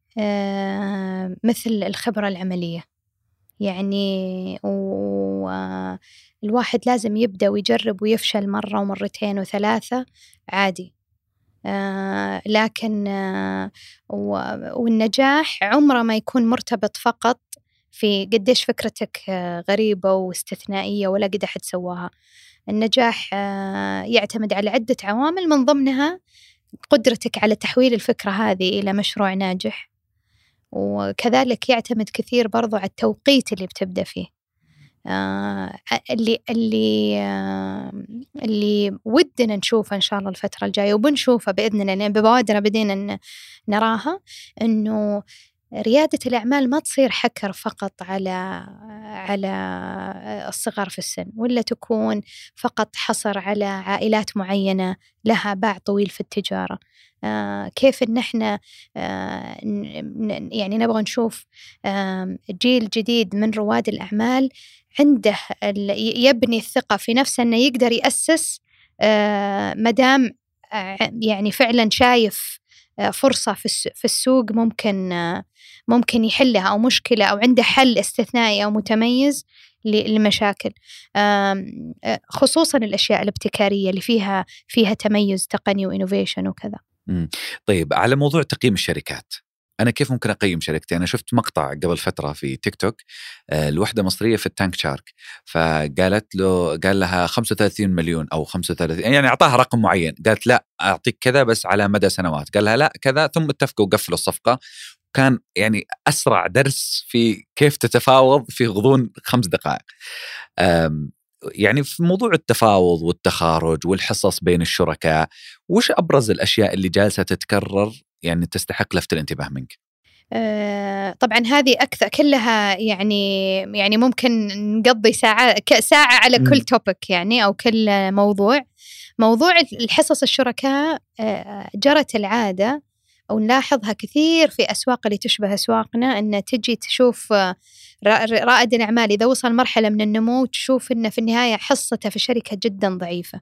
مثل الخبرة العملية، يعني الواحد لازم يبدأ ويجرب ويفشل مرة ومرتين وثلاثة عادي، لكن والنجاح عمره ما يكون مرتبط فقط في قديش فكرتك غريبة واستثنائية ولا قد أحد سواها. النجاح يعتمد على عدة عوامل، من ضمنها قدرتك على تحويل الفكرة هذه إلى مشروع ناجح، وكذلك يعتمد كثير برضو على التوقيت اللي بتبدأ فيه. اللي ودنا نشوفه إن شاء الله الفترة الجاية وبنشوفه بإذن الله، لأن ببوادر بدينا نراها، إنه ريادة الأعمال ما تصير حكر فقط على الصغار في السن، ولا تكون فقط حصر على عائلات معينة لها باع طويل في التجارة. كيف إن إحنا يعني نبغى نشوف جيل جديد من رواد الأعمال عنده يبني الثقة في نفسه أنه يقدر يأسس مدام يعني فعلا شايف فرصة في السوق ممكن يحلها، أو مشكلة، أو عنده حل استثنائي أو متميز للمشاكل، خصوصا الأشياء الابتكارية اللي فيها تميز تقني وإنوفيشن وكذا.
طيب، على موضوع تقييم الشركات، أنا كيف ممكن أقيم شركتي؟ أنا شفت مقطع قبل فترة في تيك توك الوحدة مصرية في التانك شارك، قال لها 35 مليون أو 35، يعني أعطاها رقم معين، قالت لا أعطيك كذا بس على مدى سنوات، قال لها لا كذا، ثم اتفقوا وقفلوا الصفقة. كان يعني أسرع درس في كيف تتفاوض في غضون 5 دقائق. يعني في موضوع التفاوض والتخارج والحصص بين الشركاء، وش أبرز الأشياء اللي جالسة تتكرر يعني تستحق لفت الانتباه منك؟
طبعا هذه أكثر كلها، يعني ممكن نقضي ساعة على كل توبك يعني، أو كل موضوع الحصص الشركاء. جرت العادة أو نلاحظها كثير في أسواق اللي تشبه أسواقنا، أن تجي تشوف رائد الأعمال إذا وصل مرحلة من النمو تشوف أنه في النهاية حصته في الشركة جدا ضعيفة.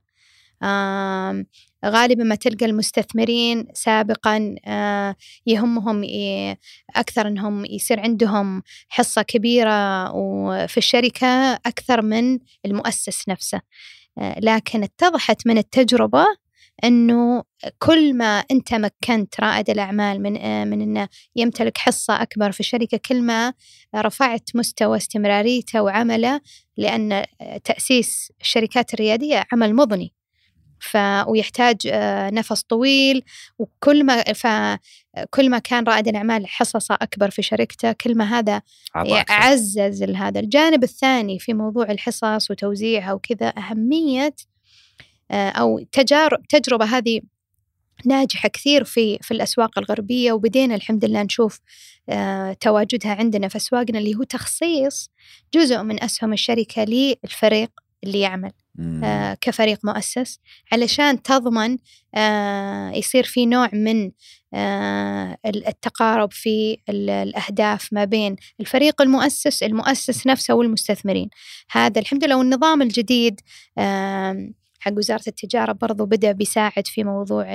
غالبا ما تلقى المستثمرين سابقا يهمهم أكثر أنهم يصير عندهم حصة كبيرة وفي الشركة أكثر من المؤسس نفسه. لكن اتضحت من التجربة أنه كل ما أنت مكنت رائد الأعمال من أنه يمتلك حصة أكبر في الشركة، كل ما رفعت مستوى استمراريته وعمله، لأن تأسيس الشركات الريادية عمل مضني ويحتاج نفس طويل، وكل ما كان رائد الأعمال حصصة أكبر في شركته كل ما هذا عزز هذا الجانب الثاني في موضوع الحصص وتوزيعها وكذا. أهمية أو تجربة هذه ناجحة كثير في الأسواق الغربية، وبدينا الحمد لله نشوف تواجدها عندنا في أسواقنا، اللي هو تخصيص جزء من أسهم الشركة للفريق اللي يعمل كفريق مؤسس، علشان تضمن يصير في نوع من التقارب في الأهداف ما بين الفريق المؤسس نفسه والمستثمرين. هذا الحمد لله. والنظام الجديد حق وزارة التجارة برضو بدأ بيساعد في موضوع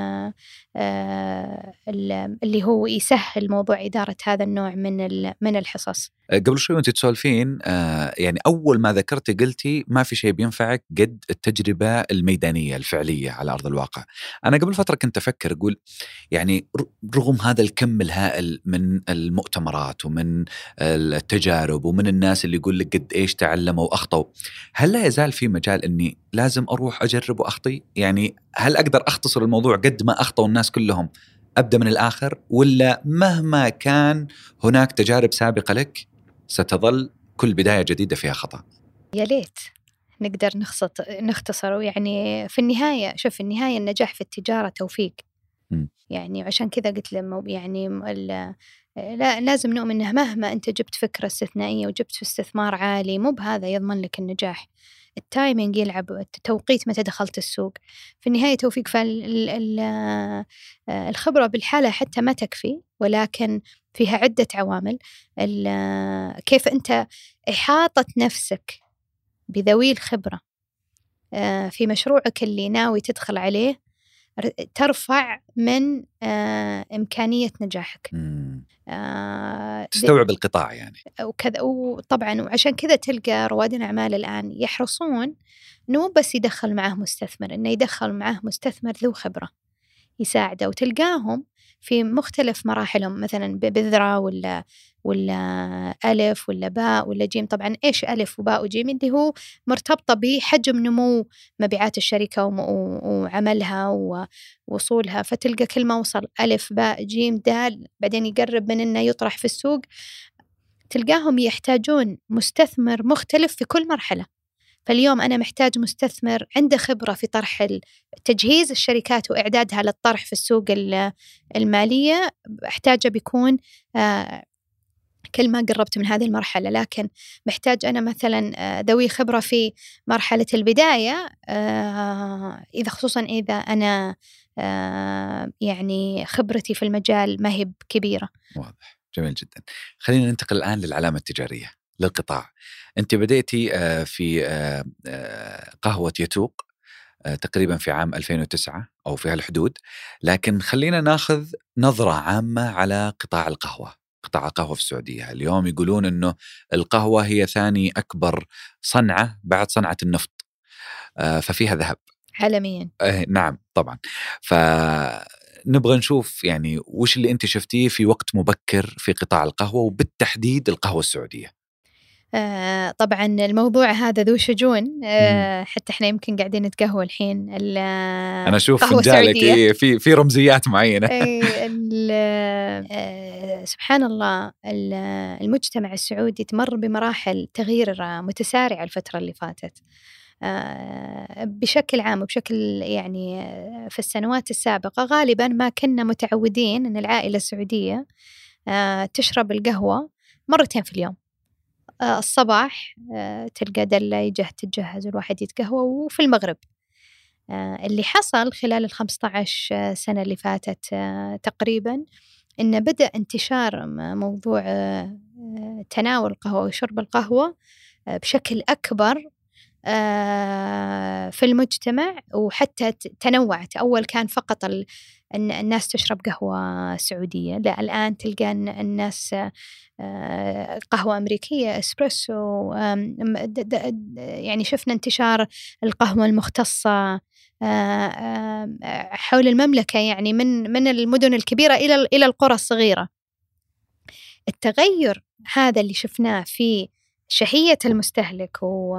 اللي هو يسهل موضوع إدارة هذا النوع من الحصص.
قبل شوي وانت تسولفين يعني أول ما ذكرتي قلتي ما في شيء بينفعك قد التجربة الميدانية الفعلية على أرض الواقع. أنا قبل فترة كنت أفكر أقول يعني رغم هذا الكم الهائل من المؤتمرات ومن التجارب ومن الناس اللي يقول لك قد إيش تعلموا وأخطوا، هل لا يزال في مجال أني لازم أروح أجرب وأخطي؟ يعني هل أقدر أختصر الموضوع قد ما أخطوا الناس كلهم أبدأ من الآخر، ولا مهما كان هناك تجارب سابقة لك ستظل كل بداية جديدة فيها خطأ؟
يا ليت نقدر نختصره. يعني في النهاية شوف، في النهاية النجاح في التجارة توفيق. يعني عشان كذا قلت لهم يعني لا لازم نؤمن إنه مهما أنت جبت فكرة استثنائية وجبت استثمار عالي، مو بهذا يضمن لك النجاح. التايمينج يلعب، التوقيت متى دخلت السوق، في النهاية توفيق. الخبرة بالحالة حتى ما تكفي، ولكن فيها عدة عوامل. كيف أنت إحاطة نفسك بذوي الخبرة في مشروعك اللي ناوي تدخل عليه ترفع من إمكانية نجاحك.
تستوعب القطاع يعني
وكذا. وطبعا وعشان كذا تلقى رواد الأعمال الآن يحرصون إنه بس يدخل معه مستثمر، إنه يدخل معه مستثمر ذو خبرة يساعده، وتلقاهم في مختلف مراحلهم، مثلا بذرة ولا ألف ولا باء ولا جيم. طبعا إيش ألف وباء وجيم؟ اللي هو مرتبطة بحجم نمو مبيعات الشركة وعملها ووصولها. فتلقى كل ما وصل ألف باء جيم دال بعدين يقرب من إنه يطرح في السوق، تلقاهم يحتاجون مستثمر مختلف في كل مرحلة. فاليوم أنا محتاج مستثمر عنده خبرة في طرح تجهيز الشركات وإعدادها للطرح في السوق المالية، أحتاجه بيكون كل ما قربت من هذه المرحلة. لكن محتاج أنا مثلا ذوي خبرة في مرحلة البداية، إذا خصوصا إذا أنا يعني خبرتي في المجال ما هي كبيرة.
واضح، جميل جدا. خلينا ننتقل الآن للعلامة التجارية للقطاع. أنت بديتي في قهوة يتوق تقريبا في عام 2009 أو في هالحدود، لكن خلينا ناخذ نظرة عامة على قطاع القهوة. قطاع القهوة في السعودية اليوم يقولون أنه القهوة هي ثاني أكبر صنعة بعد صنعة النفط، ففيها ذهب
عالميا.
نعم طبعا. فنبغى نشوف يعني وش اللي أنت شفتيه في وقت مبكر في قطاع القهوة وبالتحديد القهوة السعودية.
طبعا الموضوع هذا ذو شجون، حتى احنا يمكن قاعدين نتقهوى الحين.
أنا أشوف فنجالك في رمزيات معينة.
سبحان الله، المجتمع السعودي تمر بمراحل تغيير متسارعة الفترة اللي فاتت بشكل عام وبشكل يعني في السنوات السابقة غالبا ما كنا متعودين أن العائلة السعودية تشرب القهوة مرتين في اليوم. الصباح تلقى دلة تتجهز الواحد يتقهوى، وفي المغرب. اللي حصل خلال 15 سنة اللي فاتت تقريبا إنه بدأ انتشار موضوع تناول القهوة وشرب القهوة بشكل أكبر في المجتمع، وحتى تنوعت. أول كان فقط أن الناس تشرب قهوة سعودية، لا الآن تلقى الناس قهوة أمريكية، إسبريسو. يعني شفنا انتشار القهوة المختصة حول المملكة، يعني من المدن الكبيرة إلى القرى الصغيرة. التغير هذا اللي شفناه في شهية المستهلك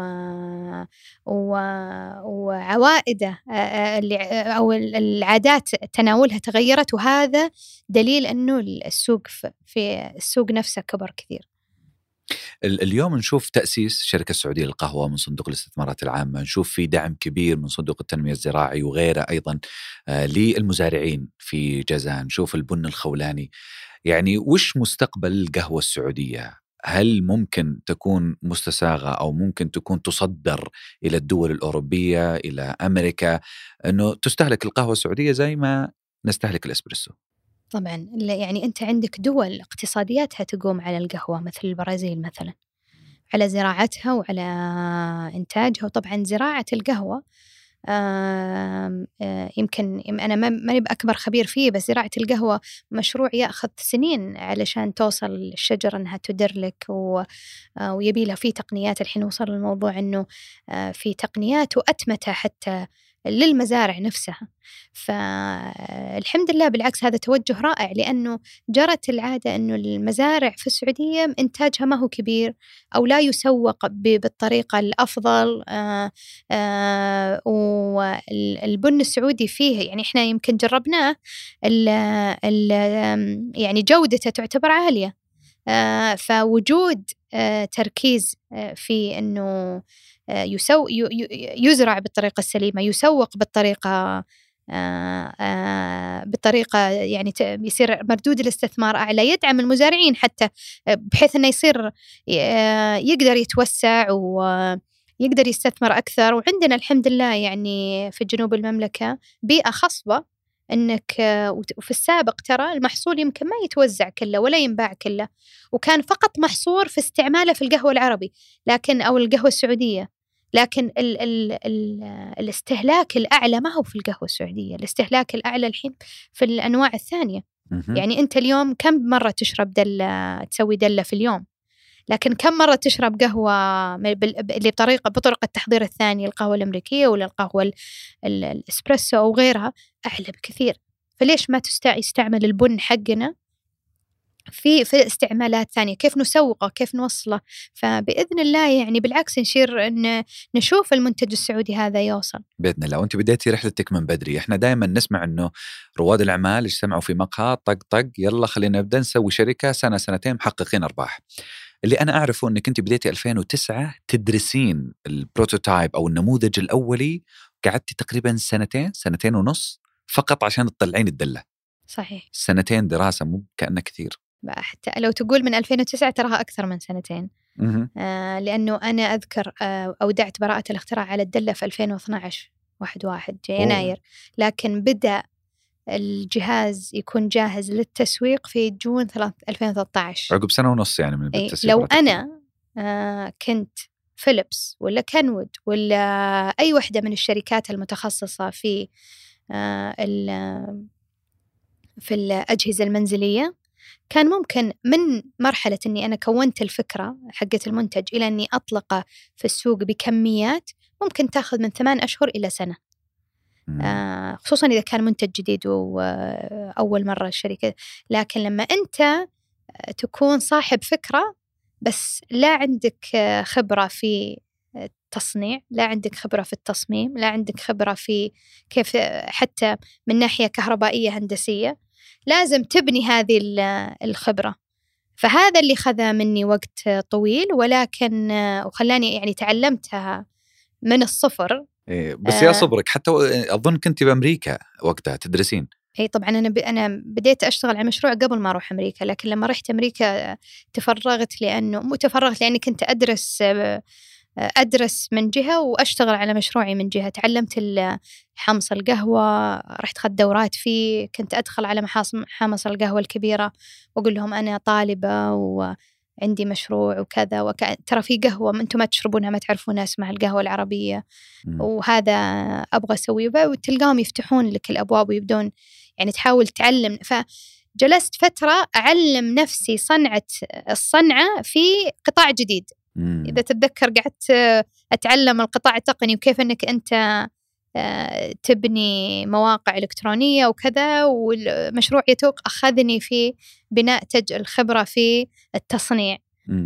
وعوائده أو العادات تناولها تغيرت، وهذا دليل أنه السوق نفسه كبر كثير.
اليوم نشوف تأسيس شركة السعودية للقهوة من صندوق الاستثمارات العامة، نشوف في دعم كبير من صندوق التنمية الزراعي وغيره أيضا للمزارعين في جازان، نشوف البن الخولاني. يعني وش مستقبل القهوة السعودية؟ هل ممكن تكون مستساغة أو ممكن تكون تصدر إلى الدول الأوروبية إلى أمريكا، أنه تستهلك القهوة السعودية زي ما نستهلك الإسبريسو؟
طبعا، يعني أنت عندك دول اقتصادياتها تقوم على القهوة مثل البرازيل مثلا، على زراعتها وعلى إنتاجها. وطبعا زراعة القهوة يمكن أنا ما بأكبر خبير فيه، بس زراعة القهوة مشروع يأخذ سنين علشان توصل الشجرة أنها تدرلك، ويبي لها فيه تقنيات. الحين وصل الموضوع أنه في تقنيات وأتمتة حتى للمزارع نفسها. فالحمد لله، بالعكس هذا توجه رائع، لأنه جرت العادة أنه المزارع في السعودية إنتاجها ما هو كبير أو لا يسوق بالطريقة الأفضل. والبن السعودي فيه يعني إحنا يمكن جربناه، يعني جودته تعتبر عالية. فوجود تركيز في أنه يزرع بالطريقة السليمة، يسوق بالطريقة يعني يصير مردود الاستثمار أعلى، يدعم المزارعين حتى بحيث أنه يصير يقدر يتوسع ويقدر يستثمر أكثر. وعندنا الحمد لله يعني في جنوب المملكة بيئة خصبة، أنك وفي السابق ترى المحصول يمكن ما يتوزع كله ولا ينباع كله، وكان فقط محصور في استعماله في القهوة العربي أو القهوة السعودية. لكن الاستهلاك الأعلى ما هو في القهوة السعودية، الاستهلاك الأعلى الحين في الأنواع الثانية. يعني أنت اليوم كم مرة تشرب تسوي دلة في اليوم؟ لكن كم مرة تشرب قهوة اللي بطريقة التحضير الثاني، القهوة الأمريكية ولا القهوة الإسبريسو أو غيرها، أعلى بكثير. فليش ما يستعمل البن حقنا في استعمالات ثانية؟ كيف نسوقه، كيف نوصله؟ فبإذن الله يعني بالعكس نشير أن نشوف المنتج السعودي هذا يوصل
بإذن الله. وأنت بديتي رحلتك من بدري. إحنا دائما نسمع أنه رواد الأعمال اجتمعوا في مقهى طق يلا خلينا نبدأ نسوي شركة، سنة سنتين محققين أرباح. اللي أنا أعرفه أنك أنت بديتي 2009 تدرسين البروتوتايب أو النموذج الأولي، قعدتي تقريبا سنتين ونص فقط عشان تطلعين الدلة.
صحيح.
2 دراسة مو كأنه كثير.
حتى لو تقول من 2009 تراها أكثر من 2 لأنه أنا أذكر أودعت براءة الاختراع على الدلة في 2012 1 يناير. لكن بدأ الجهاز يكون جاهز للتسويق في جون 2013،
عقب 1.5 سنة يعني من التسويق.
لو أنا كنت فيليبس ولا كنود ولا أي واحدة من الشركات المتخصصة في الأجهزة المنزلية، كان ممكن من مرحلة أني أنا كونت الفكرة حقة المنتج إلى أني أطلقه في السوق بكميات ممكن تأخذ من 8 أشهر إلى سنة. خصوصا إذا كان منتج جديد وأول مرة الشركة. لكن لما أنت تكون صاحب فكرة بس لا عندك خبرة في التصنيع، لا عندك خبرة في التصميم، لا عندك خبرة في كيف حتى من ناحية كهربائية هندسية، لازم تبني هذه الخبرة. فهذا اللي خذ مني وقت طويل، ولكن وخلاني يعني تعلمتها من الصفر.
بس يا صبرك، حتى أظن كنت بأمريكا وقتها تدرسين.
أي طبعا أنا بديت أشتغل على مشروع قبل ما أروح أمريكا، لكن لما رحت أمريكا تفرغت، لأني كنت أدرس من جهة وأشتغل على مشروعي من جهة. تعلمت حمص القهوة، رحت خد دورات فيه، كنت أدخل على حمص القهوة الكبيرة وأقول لهم أنا طالبة وعندي مشروع وكذا ترى في قهوة أنتم ما تشربونها ما تعرفونها اسمها القهوة العربية وهذا أبغى أسويه، وتلقاهم يفتحون لك الأبواب ويبدون يعني تحاول تعلم. فجلست فترة أعلم نفسي الصنعة في قطاع جديد. إذا تتذكر قعدت أتعلم القطاع التقني وكيف أنك أنت تبني مواقع إلكترونية وكذا، والمشروع يتوق أخذني في بناء الخبرة في التصنيع.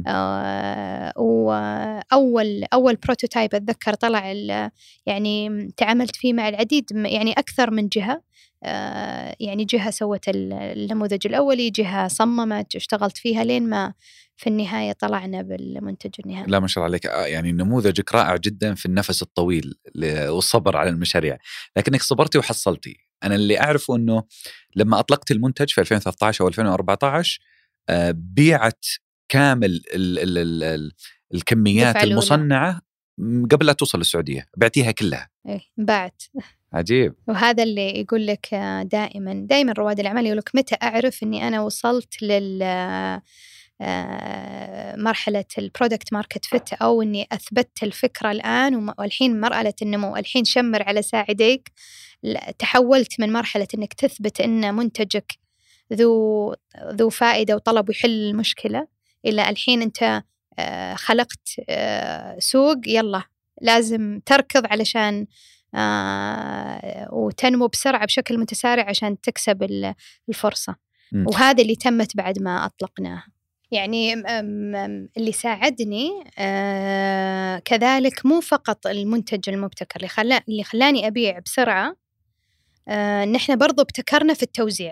وأول بروتوتايب أتذكر طلع يعني تعاملت فيه مع العديد يعني أكثر من جهة، يعني جهة سوت النموذج الأولي، جهة صممت اشتغلت فيها لين ما في النهاية طلعنا بالمنتج النهائي.
لا ما شاء الله عليك، يعني نموذجك رائع جدا في النفس الطويل والصبر على المشاريع، لكنك صبرتي وحصلتي. أنا اللي أعرفه أنه لما أطلقت المنتج في 2013 أو 2014 بيعت كامل الكميات المصنعة قبل لا توصل للسعودية، بعتيها كلها.
إيه بعت.
عجيب.
وهذا اللي يقول لك دائما رواد الأعمال يقول لك متى أعرف أني أنا وصلت مرحلة البرودكت ماركت فيت، أو أني أثبت الفكرة الآن والحين مرحلة النمو. الحين شمر على ساعديك، تحولت من مرحلة أنك تثبت أن منتجك ذو فائدة وطلب ويحل المشكلة، إلى الحين أنت خلقت سوق يلا لازم تركض علشان وتنمو بسرعة بشكل متسارع عشان تكسب الفرصة. وهذا اللي تمت بعد ما أطلقناها. يعني اللي ساعدني كذلك مو فقط المنتج المبتكر اللي خلاني أبيع بسرعة، نحن برضو ابتكرنا في التوزيع.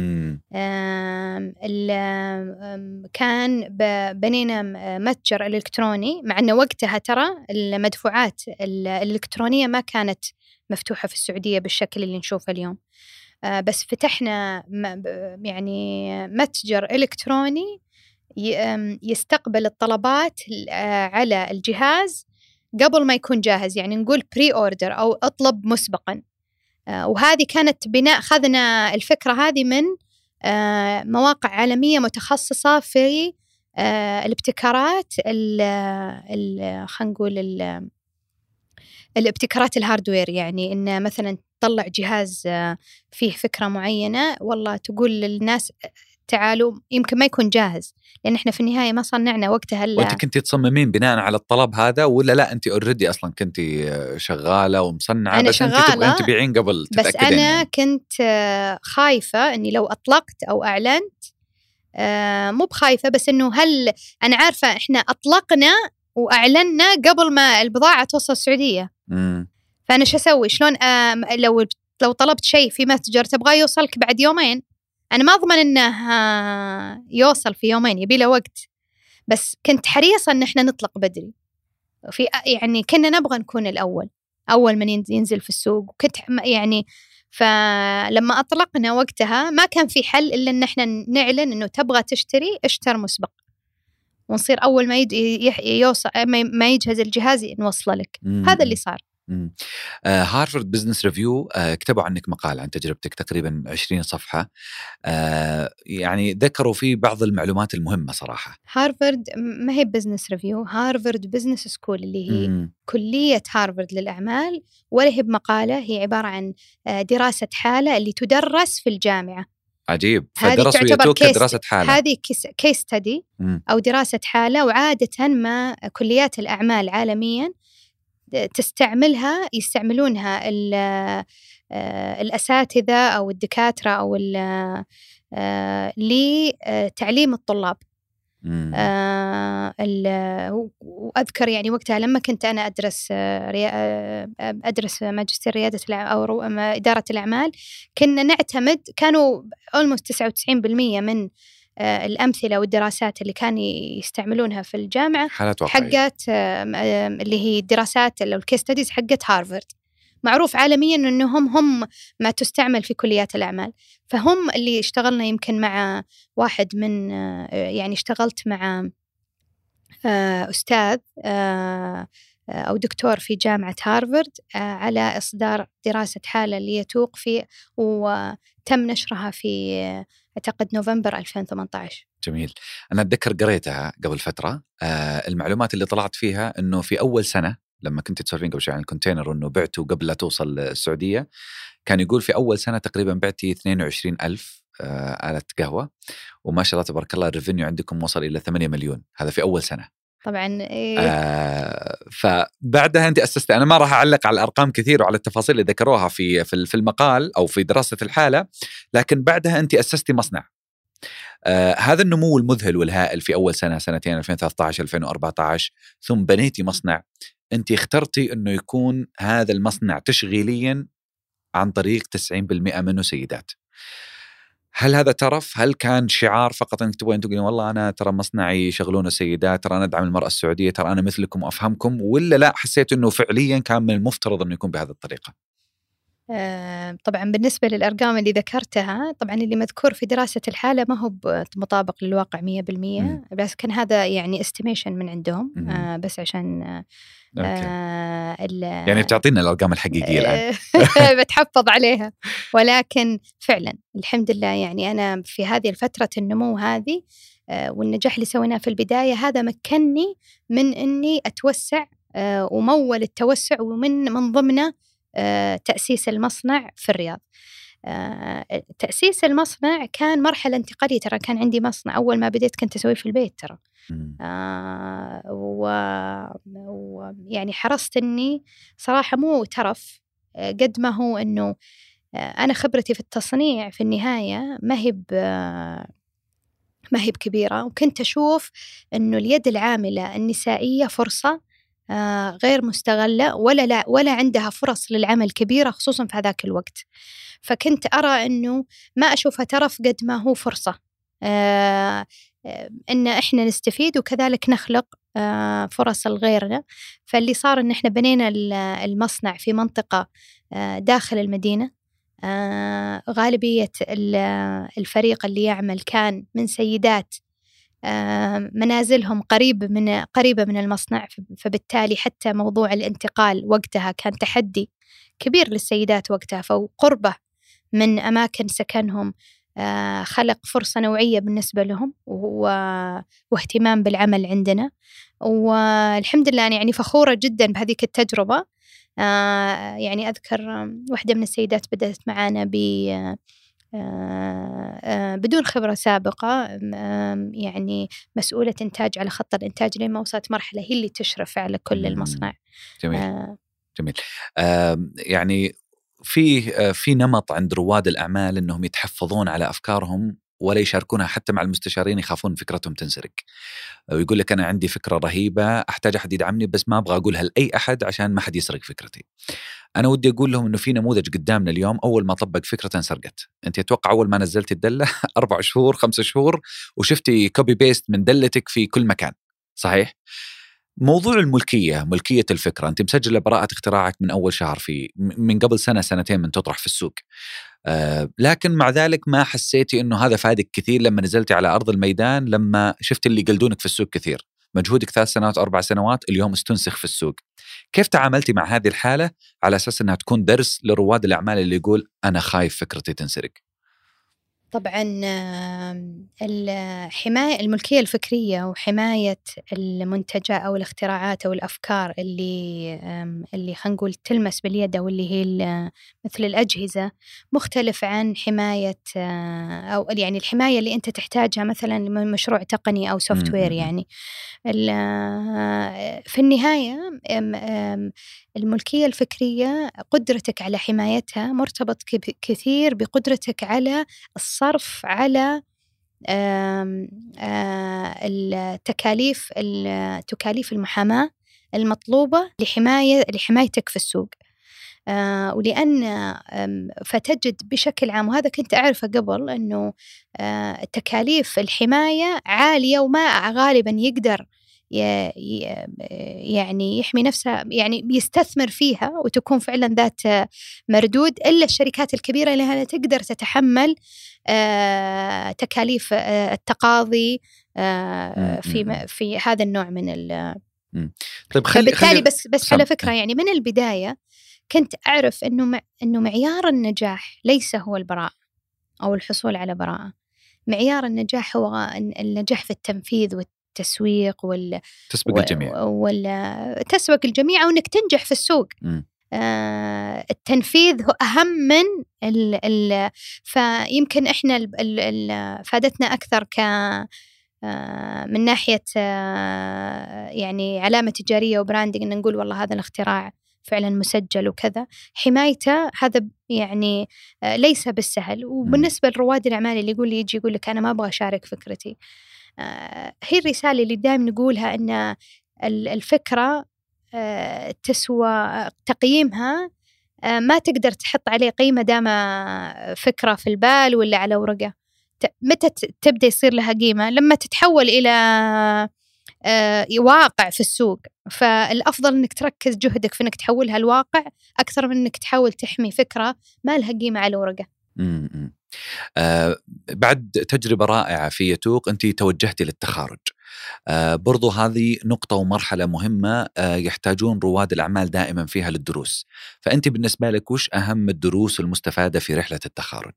كان بنينا متجر إلكتروني، مع أنه وقتها ترى المدفوعات الإلكترونية ما كانت مفتوحة في السعودية بالشكل اللي نشوفه اليوم، بس فتحنا يعني متجر إلكتروني يستقبل الطلبات على الجهاز قبل ما يكون جاهز، يعني نقول بري أوردر أو أطلب مسبقا. وهذه كانت بناء، خذنا الفكرة هذه من مواقع عالمية متخصصة في الابتكارات خلينا نقول الابتكارات الهاردوير، يعني إن مثلا تطلع جهاز فيه فكرة معينة، والله تقول للناس تعالوا، يمكن ما يكون جاهز لأن إحنا في النهاية ما صنعنا وقتها.
وأنت كنتي تصممين بناء على الطلب هذا ولا لا أنت أوريدي أصلا كنتي شغالة ومصنعة؟
أنا
بس
شغالة،
أنت تبغين تبيعين قبل تتأكدين.
بس أنا
يعني
كنت خايفة أني لو أطلقت أو أعلنت، مو بخايفة بس إنه هل أنا عارفة إحنا أطلقنا وأعلنا قبل ما البضاعة توصل السعودية. فأنا شو أسوي؟ شلون لو طلبت شيء في متجر تبغى يوصلك بعد يومين، أنا ما أضمن إنه يوصل في يومين، يبي له وقت. بس كنت حريصة إن إحنا نطلق بدري، في يعني كنا نبغى نكون الأول، أول من ينزل في السوق. وكنت يعني فلما أطلقنا وقتها ما كان في حل إلا إن إحنا نعلن إنه تبغى تشتري اشتر مسبق، ونصير أول ما يوصل ما يجهز الجهاز نوصله لك. هذا اللي صار.
هارفارد بزنس ريفيو كتبوا عنك مقال عن تجربتك تقريبا 20 صفحة، يعني ذكروا فيه بعض المعلومات المهمة صراحة.
هارفارد ما هي بزنس ريفيو، هارفارد بزنس سكول اللي هي كلية هارفارد للأعمال، ولا هي بمقالة، هي عبارة عن دراسة حالة اللي تدرس في الجامعة.
عجيب. فدرسوا يتوك دراسة حالة،
هذه كيس ستدي أو دراسة حالة. وعادة ما كليات الأعمال عالميا تستعملها، يستعملونها الأساتذة أو الدكاترة أو لتعليم الطلاب. وأذكر يعني وقتها لما كنت أنا أدرس ماجستير ريادة أو إدارة الأعمال، كنا نعتمد، كانوا almost 99% من الأمثلة والدراسات اللي كانوا يستعملونها في الجامعة حقت اللي هي الدراسات أو الكيس ستاديز حقت هارفارد. معروف عالميا أنهم هم ما تستعمل في كليات الأعمال. فهم اللي اشتغلنا يمكن مع واحد من يعني اشتغلت مع أستاذ أو دكتور في جامعة هارفارد على إصدار دراسة حالة اللي يتوق في، وتم نشرها في أعتقد نوفمبر 2018.
جميل. أنا أتذكر قريتها قبل فترة. المعلومات اللي طلعت فيها أنه في أول سنة لما كنت تسولفين قبل شوي عن الكونتينر وأنه بعته قبل لا توصل السعودية، كان يقول في أول سنة تقريبا بعتي 22,000 آلة قهوة، وما شاء الله تبارك الله الريفينيو عندكم وصل إلى 8 مليون. هذا في أول سنة
طبعا.
فبعدها أنت أسست، أنا ما راح أعلق على الأرقام كثير وعلى التفاصيل اللي ذكروها في المقال أو في دراسة الحالة، لكن بعدها أنت أسستي مصنع. هذا النمو المذهل والهائل في أول سنة، سنتين 2013 2014، ثم بنيتي مصنع. أنت اخترتي أنه يكون هذا المصنع تشغيليا عن طريق 90% منه سيدات. هل هذا ترف؟ هل كان شعار فقط أنك تبغين تقولين والله أنا ترى مصنعي يشغلون السيدات، ترى أنا أدعم المرأة السعودية، ترى أنا مثلكم وأفهمكم، ولا لا حسيت أنه فعليا كان من المفترض أنه يكون بهذه الطريقة؟
طبعا بالنسبة للأرقام اللي ذكرتها، طبعا اللي مذكور في دراسة الحالة ما هو مطابق للواقع 100%، بس كان هذا يعني estimation من عندهم. بس عشان
يعني بتعطينا الأرقام الحقيقية الآن.
بتحفظ عليها. ولكن فعلا الحمد لله يعني أنا في هذه الفترة النمو هذه والنجاح اللي سويناه في البداية، هذا مكنني من أني أتوسع ومول التوسع، ومن ضمنه تأسيس المصنع في الرياض. تأسيس المصنع كان مرحلة انتقالية. ترى كان عندي مصنع أول ما بديت كنت أسويه في البيت ترى. ويعني حرصت أني صراحة مو ترف قد ما هو أنه أنا خبرتي في التصنيع في النهاية ما هي كبيرة، وكنت أشوف أنه اليد العاملة النسائية فرصة غير مستغلة، ولا عندها فرص للعمل كبيرة خصوصا في هذاك الوقت. فكنت أرى أنه ما أشوفها ترف قد ما هو فرصة أن إحنا نستفيد وكذلك نخلق فرص لغيرنا. فاللي صار أن إحنا بنينا المصنع في منطقة داخل المدينة. غالبية الفريق اللي يعمل كان من سيدات منازلهم قريبة من المصنع، فبالتالي حتى موضوع الانتقال وقتها كان تحدي كبير للسيدات وقتها. فقربه من أماكن سكنهم خلق فرصة نوعية بالنسبة لهم واهتمام بالعمل عندنا. والحمد لله يعني فخورة جدا بهذيك التجربة. يعني أذكر واحدة من السيدات بدأت معانا بدون خبرة سابقة، يعني مسؤولة إنتاج على خط الإنتاج، لما وصلت مرحلة هي اللي تشرف على كل المصنع.
جميل. جميل. يعني في نمط عند رواد الأعمال أنهم يتحفظون على أفكارهم ولا يشاركونها حتى مع المستشارين، يخافون فكرتهم تنسرق، ويقول لك أنا عندي فكرة رهيبة أحتاج أحد يدعمني بس ما أبغى أقولها لأي أحد عشان ما حد يسرق فكرتي. أنا ودي أقول لهم إنه في نموذج قدامنا اليوم أول ما طبق فكرة انسرقت. أنت أتوقع أول ما نزلت الدلة 4 شهور 5 شهور وشفتي كوبي بيست من دلتك في كل مكان، صحيح؟ موضوع الملكية، ملكية الفكرة، أنت مسجلة براءة اختراعك من أول شهر من قبل سنة سنتين من تطرح في السوق، لكن مع ذلك ما حسيتي إنه هذا فادك كثير لما نزلتي على أرض الميدان، لما شفت اللي يقلدونك في السوق كثير، مجهودك 3 سنوات 4 سنوات اليوم استنسخ في السوق. كيف تعاملتي مع هذه الحالة على أساس أنها تكون درس لرواد الأعمال اللي يقول أنا خايف فكرتي تنسرق؟
طبعا الحماية الملكية الفكرية وحماية المنتجات أو الاختراعات أو الأفكار اللي خلينا نقول تلمس باليد أو اللي هي مثل الأجهزة مختلف عن حماية أو يعني الحماية اللي أنت تحتاجها مثلا من مشروع تقني أو سوفت وير. يعني في النهاية الملكية الفكرية قدرتك على حمايتها مرتبط كثير بقدرتك على الصرف على تكاليف المحاماة المطلوبة لحمايتك في السوق. ولأن فتجد بشكل عام، وهذا كنت أعرفه قبل، أنه تكاليف الحماية عالية وما غالبا يقدر يعني يحمي نفسه، يعني يستثمر فيها وتكون فعلا ذات مردود، إلا الشركات الكبيرة اللي تقدر تتحمل تكاليف التقاضي في هذا النوع من
طيب
فبالتالي بس على فكرة يعني من البداية كنت أعرف إنه معيار النجاح ليس هو البراءة أو الحصول على براءة. معيار النجاح هو النجاح في التنفيذ والتسويق تسبق الجميع، وإنك تنجح في السوق. التنفيذ هو أهم من فيمكن إحنا فادتنا أكثر من ناحية يعني علامة تجارية وبراندنج، إن نقول والله هذا الاختراع فعلا مسجل وكذا. حمايته هذا يعني ليس بالسهل. وبالنسبة لرواد الأعمال اللي يجي يقول لك أنا ما أبغى أشارك فكرتي، هي الرسالة اللي دائما نقولها أن الفكرة تسوى تقييمها، ما تقدر تحط عليه قيمة دام فكرة في البال ولا على ورقة. متى تبدأ يصير لها قيمة؟ لما تتحول إلى واقع في السوق. فالأفضل أنك تركز جهدك في أنك تحولها الواقع أكثر من أنك تحاول تحمي فكرة ما لها قيمة على ورقة.
بعد تجربة رائعة في يتوق أنت توجهتي للتخارج. برضو هذه نقطة ومرحلة مهمة يحتاجون رواد الأعمال دائما فيها للدروس. فأنت بالنسبة لك وش أهم الدروس المستفادة في رحلة التخارج؟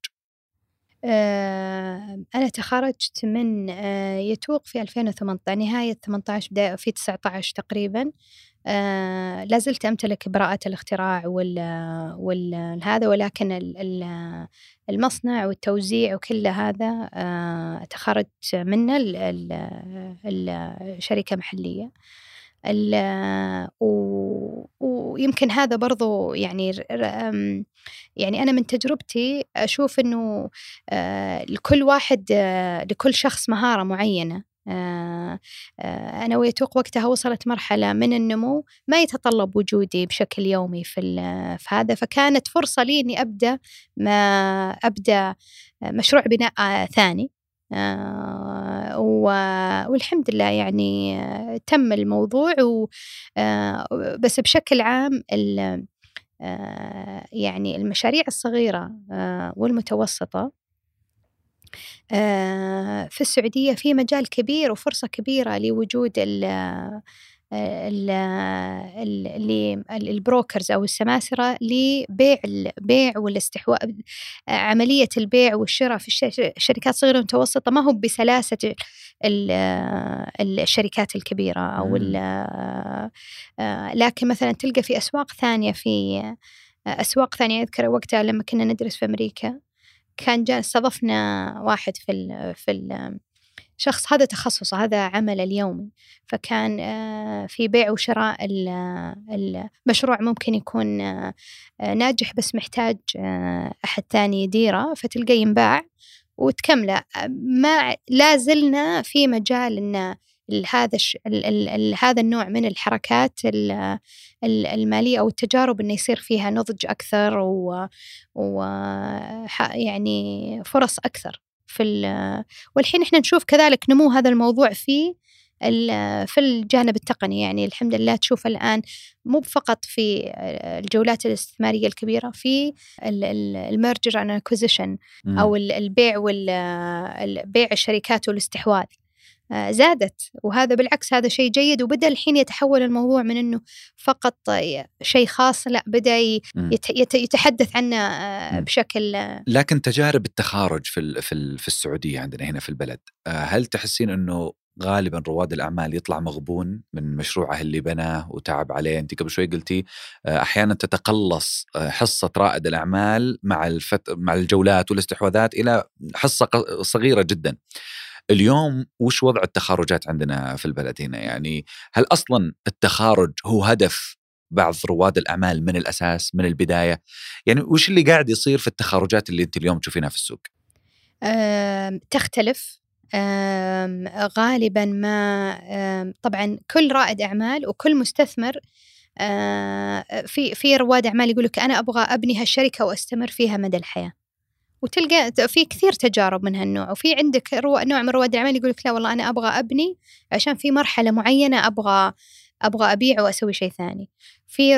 أنا تخرجت من يتوق في 2018 نهاية 18 بداية في 19 تقريبا. لازلت أمتلك براءة الاختراع هذا، ولكن المصنع والتوزيع وكل هذا تخرجت منه الشركة محلية. ويمكن هذا برضو يعني أنا من تجربتي أشوف أنه لكل واحد لكل شخص مهارة معينة. أنا ويتوق وقتها وصلت مرحلة من النمو ما يتطلب وجودي بشكل يومي في هذا، فكانت فرصة لي إني أبدأ مشروع بناء ثاني. والحمد لله يعني تم الموضوع. بس بشكل عام يعني المشاريع الصغيرة والمتوسطة في السعودية في مجال كبير وفرصة كبيرة لوجود البروكرز أو السماسرة لبيع والاستحواء. عملية البيع والشراء في الشركات صغيرة ومتوسطة ما هو بسلاسة الشركات الكبيرة أو لكن مثلا تلقى في أسواق ثانية. أذكر وقتها لما كنا ندرس في أمريكا كان استضفنا واحد في شخص هذا تخصصه هذا عمل اليومي، فكان في بيع وشراء المشروع ممكن يكون ناجح بس محتاج أحد ثاني يديره، فتلقى ينباع وتكمله. ما لازلنا في مجال إن هذا النوع من الحركات المالية أو التجارب إنه يصير فيها نضج أكثر يعني فرص أكثر والحين إحنا نشوف كذلك نمو هذا الموضوع في الجانب التقني. يعني الحمد لله تشوف الآن مو فقط في الجولات الاستثمارية الكبيرة، في الميرجر أند أكوزيشن أو البيع بيع الشركات والاستحواذ زادت، وهذا بالعكس هذا شيء جيد. وبدأ الحين يتحول الموضوع من أنه فقط شيء خاص، لا بدأ يتحدث عنه بشكل.
لكن تجارب التخارج في السعودية عندنا هنا في البلد، هل تحسين أنه غالبا رواد الأعمال يطلع مغبون من مشروعه اللي بناه وتعب عليه؟ أنت قبل شوي قلتي أحيانا تتقلص حصة رائد الأعمال مع الجولات والاستحواذات إلى حصة صغيرة جدا. اليوم وش وضع التخارجات عندنا في البلد هنا؟ يعني هل أصلا التخارج هو هدف بعض رواد الأعمال من الأساس من البداية؟ يعني وش اللي قاعد يصير في التخارجات اللي أنت اليوم تشوفينها في السوق؟
تختلف غالبا ما طبعا كل رائد أعمال وكل مستثمر في رواد أعمال يقولك أنا أبغى أبني هالشركة وأستمر فيها مدى الحياة، وتلقى في كثير تجارب من هالنوع. وفي عندك نوع من رواد الأعمال يقولك لا والله أنا أبغى أبني عشان في مرحلة معينة أبغى أبيع وأسوي شيء ثاني. في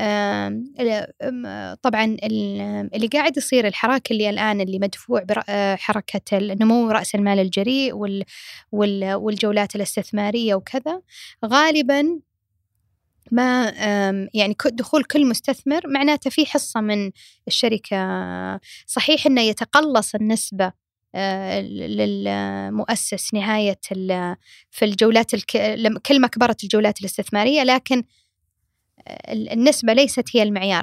طبعا اللي قاعد يصير الحراك اللي الآن اللي مدفوع بحركة نمو رأس المال الجريء والجولات الاستثمارية وكذا، غالبا ما يعني دخول كل مستثمر معناته في حصة من الشركة. صحيح إنه يتقلص النسبة للمؤسس نهاية في الجولات كل ما كبرت الجولات الاستثمارية، لكن النسبة ليست هي المعيار.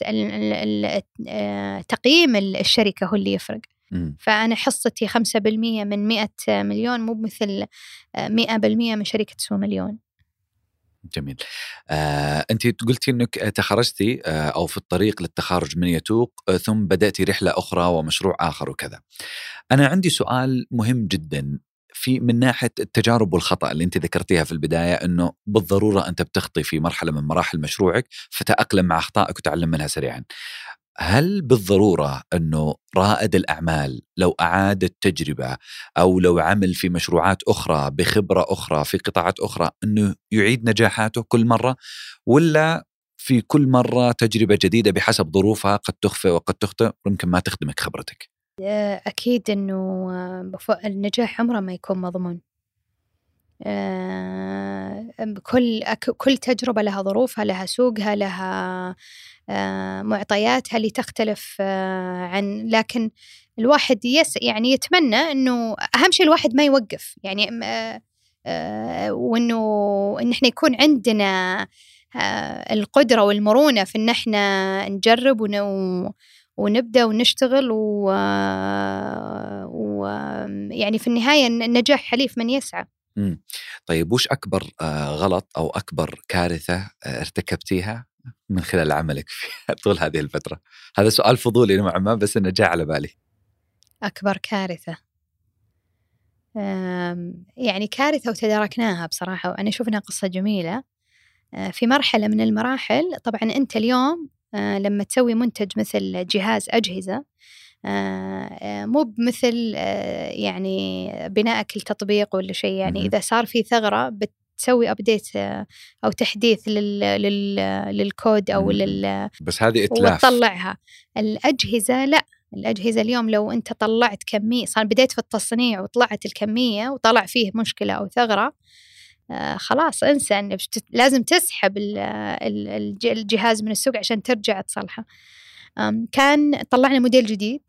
تقييم الشركة هو اللي يفرق. فأنا حصتي 5% من 100 مليون مو مثل 100% من شركة تسوى مليون.
جميل. أنت قلتي أنك تخرجتي أو في الطريق للتخارج من يتوق، ثم بدأتي رحلة أخرى ومشروع آخر وكذا. أنا عندي سؤال مهم جدا من ناحية التجارب والخطأ اللي أنت ذكرتيها في البداية، أنه بالضرورة أنت بتخطي في مرحلة من مراحل مشروعك فتأقلم مع أخطائك وتعلم منها سريعا. هل بالضرورة أنه رائد الأعمال لو أعاد التجربة أو لو عمل في مشروعات أخرى بخبرة أخرى في قطاعات أخرى أنه يعيد نجاحاته كل مرة، ولا في كل مرة تجربة جديدة بحسب ظروفها قد تخفى وقد تخطئ ويمكن ما تخدمك خبرتك؟
أكيد أنه النجاح عمره ما يكون مضمون. كل تجربة لها ظروفها، لها سوقها، لها معطياتها اللي تختلف لكن الواحد يعني يتمنى أنه أهم شيء الواحد ما يوقف، يعني وأنه إحنا يكون عندنا القدرة والمرونة في إن إحنا نجرب ونبدأ ونشتغل يعني في النهاية النجاح حليف من يسعى.
طيب وش أكبر غلط أو أكبر كارثة ارتكبتيها من خلال عملك في طول هذه الفترة؟ هذا سؤال فضولي نوعا ما بس إنه جاء على بالي.
أكبر كارثة يعني كارثة وتداركناها بصراحة، وأنا أشوف إنها قصة جميلة. في مرحلة من المراحل طبعا أنت اليوم لما تسوي منتج مثل جهاز أجهزة مو بمثل يعني بناءك التطبيق ولا شيء، يعني إذا صار في ثغرة بتسوي أبديت أو تحديث للكود أو
بس هذه إتلاف
وتطلعها. الأجهزة لا، الأجهزة اليوم لو أنت طلعت كمية، صار بديت في التصنيع وطلعت الكمية وطلع فيه مشكلة أو ثغرة، خلاص انسى، لازم تسحب الجهاز من السوق عشان ترجع تصلحه. كان طلعنا موديل جديد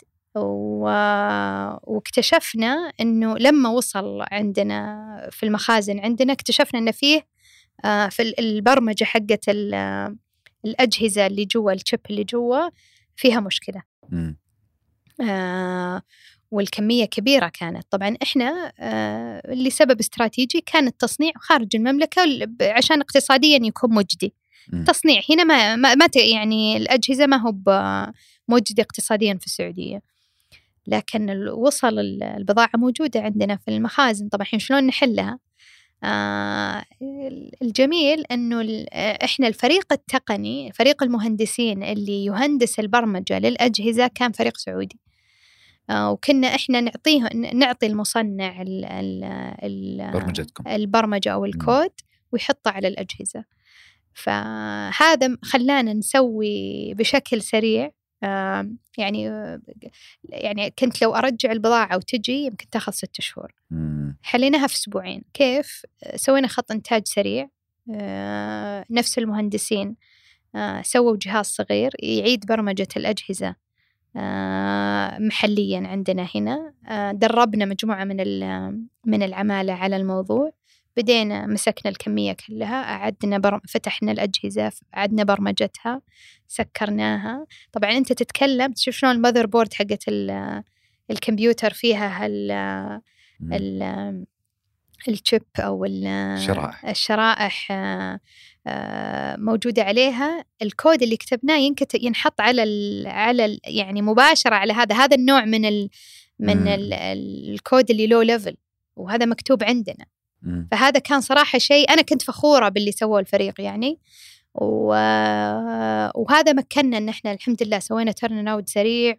واكتشفنا أنه لما وصل عندنا في المخازن عندنا اكتشفنا أن فيه في البرمجة حقة الأجهزة اللي جوا الشيب اللي جوا فيها مشكلة. والكمية كبيرة كانت. طبعا إحنا لسبب استراتيجي كان التصنيع خارج المملكة عشان اقتصاديا يكون مجدي. تصنيع هنا ما يعني الأجهزة ما هو مجدي اقتصاديا في السعودية، لكن وصل البضاعة موجودة عندنا في المخازن. طبعا شلون نحلها؟ الجميل أنه إحنا الفريق التقني، فريق المهندسين اللي يهندس البرمجة للأجهزة كان فريق سعودي. وكنا إحنا نعطي المصنع البرمجة أو الكود ويحطه على الأجهزة. فهذا خلانا نسوي بشكل سريع. يعني كنت لو أرجع البضاعة وتجي يمكن تاخذ 6 شهور، حليناها في 2 أسبوع. كيف؟ سوينا خط إنتاج سريع. نفس المهندسين سووا جهاز صغير يعيد برمجة الأجهزة محليا عندنا هنا. دربنا مجموعة من العمالة على الموضوع. بدينا مسكنا الكمية كلها، فتحنا الأجهزة، عدنا برمجتها، سكرناها. طبعا أنت تتكلم تشوف شلون المذر بورد حقت الكمبيوتر فيها الشيب أو الشرائح موجودة عليها. الكود اللي كتبناه ينحط على يعني مباشرة على هذا النوع من الكود اللي لو ليفل، وهذا مكتوب عندنا. فهذا كان صراحة شيء أنا كنت فخورة باللي سووه الفريق يعني. وهذا مكننا إن إحنا الحمد لله سوينا تيرن أراوند سريع.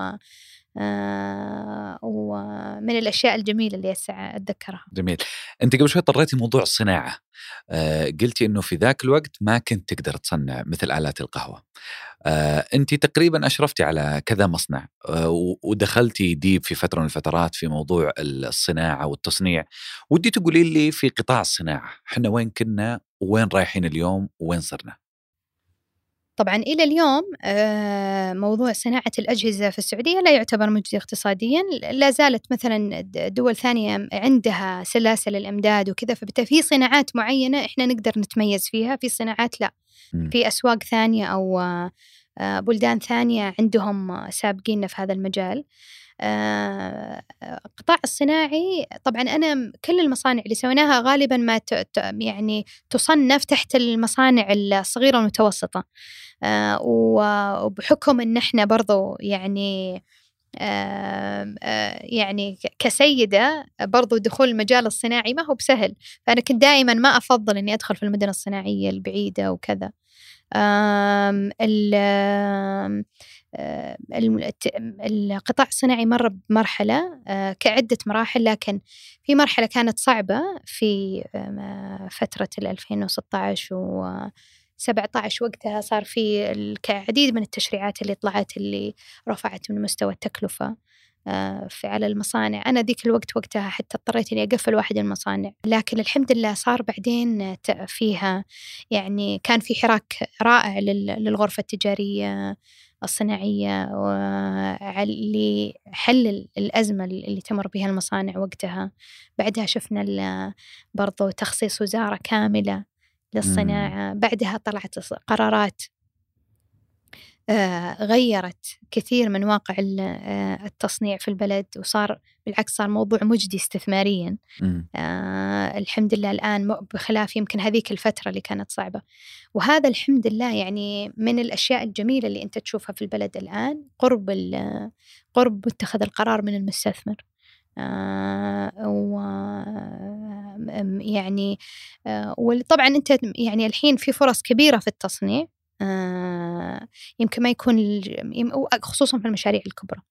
ومن الأشياء الجميلة اللي أتذكرها.
جميل. أنت قبل شوي طريتي موضوع الصناعة. قلتي إنه في ذاك الوقت ما كنت تقدر تصنع مثل آلات القهوة. أنت تقريبا أشرفتي على كذا مصنع، ودخلتي ديب في فترة من الفترات في موضوع الصناعة والتصنيع. ودي تقولي لي في قطاع الصناعة حنا وين كنا وين رايحين اليوم وين صرنا؟
طبعا إلى اليوم موضوع صناعة الأجهزة في السعودية لا يعتبر مجدي اقتصاديا. لا زالت مثلا دول ثانية عندها سلاسل الإمداد وكذا، فبالتالي في صناعات معينة إحنا نقدر نتميز فيها، في صناعات لا. في أسواق ثانية أو بلدان ثانية عندهم سابقين في هذا المجال. قطاع الصناعي طبعا أنا كل المصانع اللي سويناها غالبا ما يعني تصنف تحت المصانع الصغيرة والمتوسطة. وبحكم أن احنا برضو يعني يعني كسيدة برضو دخول المجال الصناعي ما هو بسهل، فأنا كنت دائما ما أفضل أني أدخل في المدن الصناعية البعيدة وكذا. القطاع الصناعي مر بمرحلة كعدة مراحل، لكن في مرحلة كانت صعبة في فترة 2016 و17. وقتها صار في العديد من التشريعات اللي طلعت اللي رفعت من مستوى التكلفة على المصانع. أنا ذيك الوقت وقتها حتى اضطريت إني أقفل واحد من المصانع، لكن الحمد لله صار بعدين فيها يعني كان في حراك رائع للغرفة التجارية الصناعية لحل الأزمة اللي تمر بها المصانع وقتها. بعدها شفنا برضو تخصيص وزارة كاملة للصناعة. بعدها طلعت قرارات غيرت كثير من واقع التصنيع في البلد، وصار بالعكس صار موضوع مجدي استثماريا. الحمد لله الآن بخلاف يمكن هذيك الفترة اللي كانت صعبة. وهذا الحمد لله يعني من الأشياء الجميلة اللي أنت تشوفها في البلد الآن، قرب اتخاذ القرار من المستثمر. يعني وطبعا أنت يعني الحين في فرص كبيرة في التصنيع. يمكن ما يكون خصوصا في المشاريع الكبرى.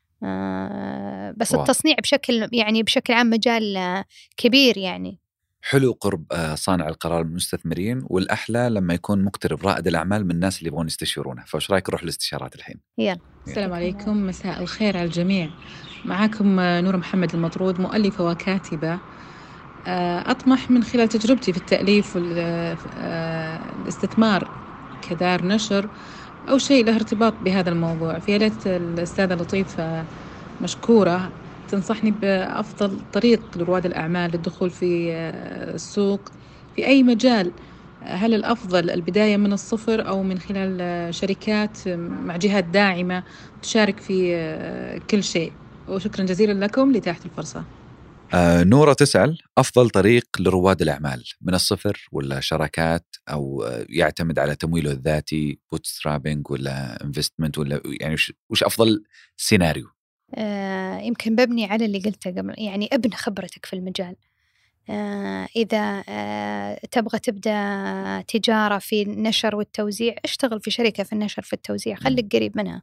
بس التصنيع بشكل عام مجال كبير يعني.
حلو قرب صانع القرار من المستثمرين، والأحلى لما يكون مقترب رائد الأعمال من الناس اللي يبغون يستشيرونه. فايش رايك نروح للاستشارات الحين؟
يلا.
السلام عليكم، مساء الخير على الجميع. معكم نور محمد المطرود، مؤلفة وكاتبة. أطمح من خلال تجربتي في التأليف والاستثمار كدار نشر أو شيء له ارتباط بهذا الموضوع. في ليت الأستاذة لطيفة مشكورة تنصحني بأفضل طريق لرواد الأعمال للدخول في السوق في أي مجال. هل الأفضل البداية من الصفر أو من خلال شركات مع جهات داعمة تشارك في كل شيء؟ وشكرا جزيلا لكم لإتاحة الفرصة.
نورة تسأل أفضل طريق لرواد الأعمال من الصفر ولا شراكات، أو يعتمد على تمويله الذاتي بوتسترابينج ولا انفستمنت، ولا يعني وش أفضل سيناريو؟
يمكن ببني على اللي قلته قبل، يعني ابن خبرتك في المجال. إذا تبغى تبدأ تجارة في النشر والتوزيع، اشتغل في شركة في النشر في التوزيع، خليك قريب منها.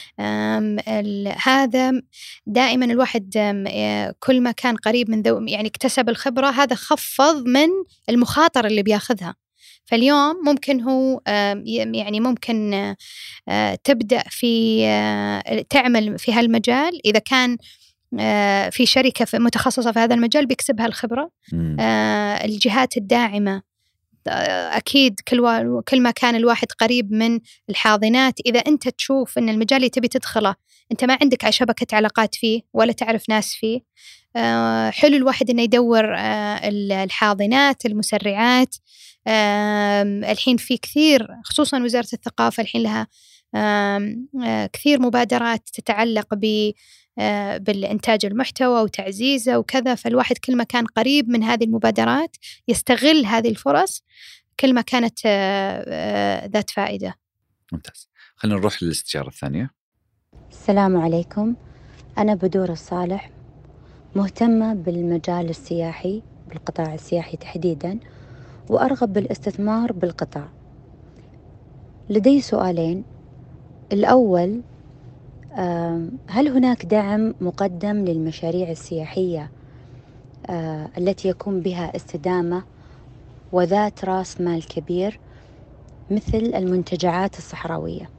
هذا دائما الواحد كل ما كان قريب من يعني اكتسب الخبرة، هذا خفض من المخاطر اللي بياخذها. فاليوم ممكن هو يعني ممكن تبدأ في تعمل في هالمجال، إذا كان في شركة متخصصة في هذا المجال بيكسبها الخبرة. الجهات الداعمة أكيد كل ما كان الواحد قريب من الحاضنات، إذا أنت تشوف أن المجال اللي تبي تدخله أنت ما عندك شبكة علاقات فيه ولا تعرف ناس فيه، حلو الواحد أنه يدور الحاضنات، المسرعات. الحين في كثير، خصوصا وزارة الثقافة الحين لها كثير مبادرات تتعلق بالإنتاج المحتوى وتعزيزه وكذا. فالواحد كل ما كان قريب من هذه المبادرات يستغل هذه الفرص كل ما كانت ذات فائدة.
ممتاز. خلينا نروح للاستشارة الثانية.
السلام عليكم، أنا بدور الصالح، مهتمة بالمجال السياحي، بالقطاع السياحي تحديدا، وأرغب بالاستثمار بالقطاع. لدي سؤالين. الأول، هل هناك دعم مقدم للمشاريع السياحية التي يكون بها استدامة وذات رأس مال كبير مثل المنتجعات الصحراوية؟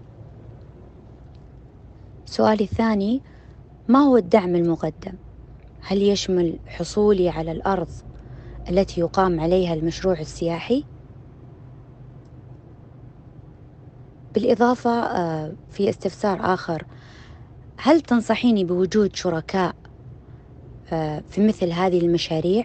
سؤالي الثاني، ما هو الدعم المقدم؟ هل يشمل حصولي على الأرض التي يقام عليها المشروع السياحي؟ بالإضافة في استفسار آخر، هل تنصحيني بوجود شركاء في مثل هذه المشاريع؟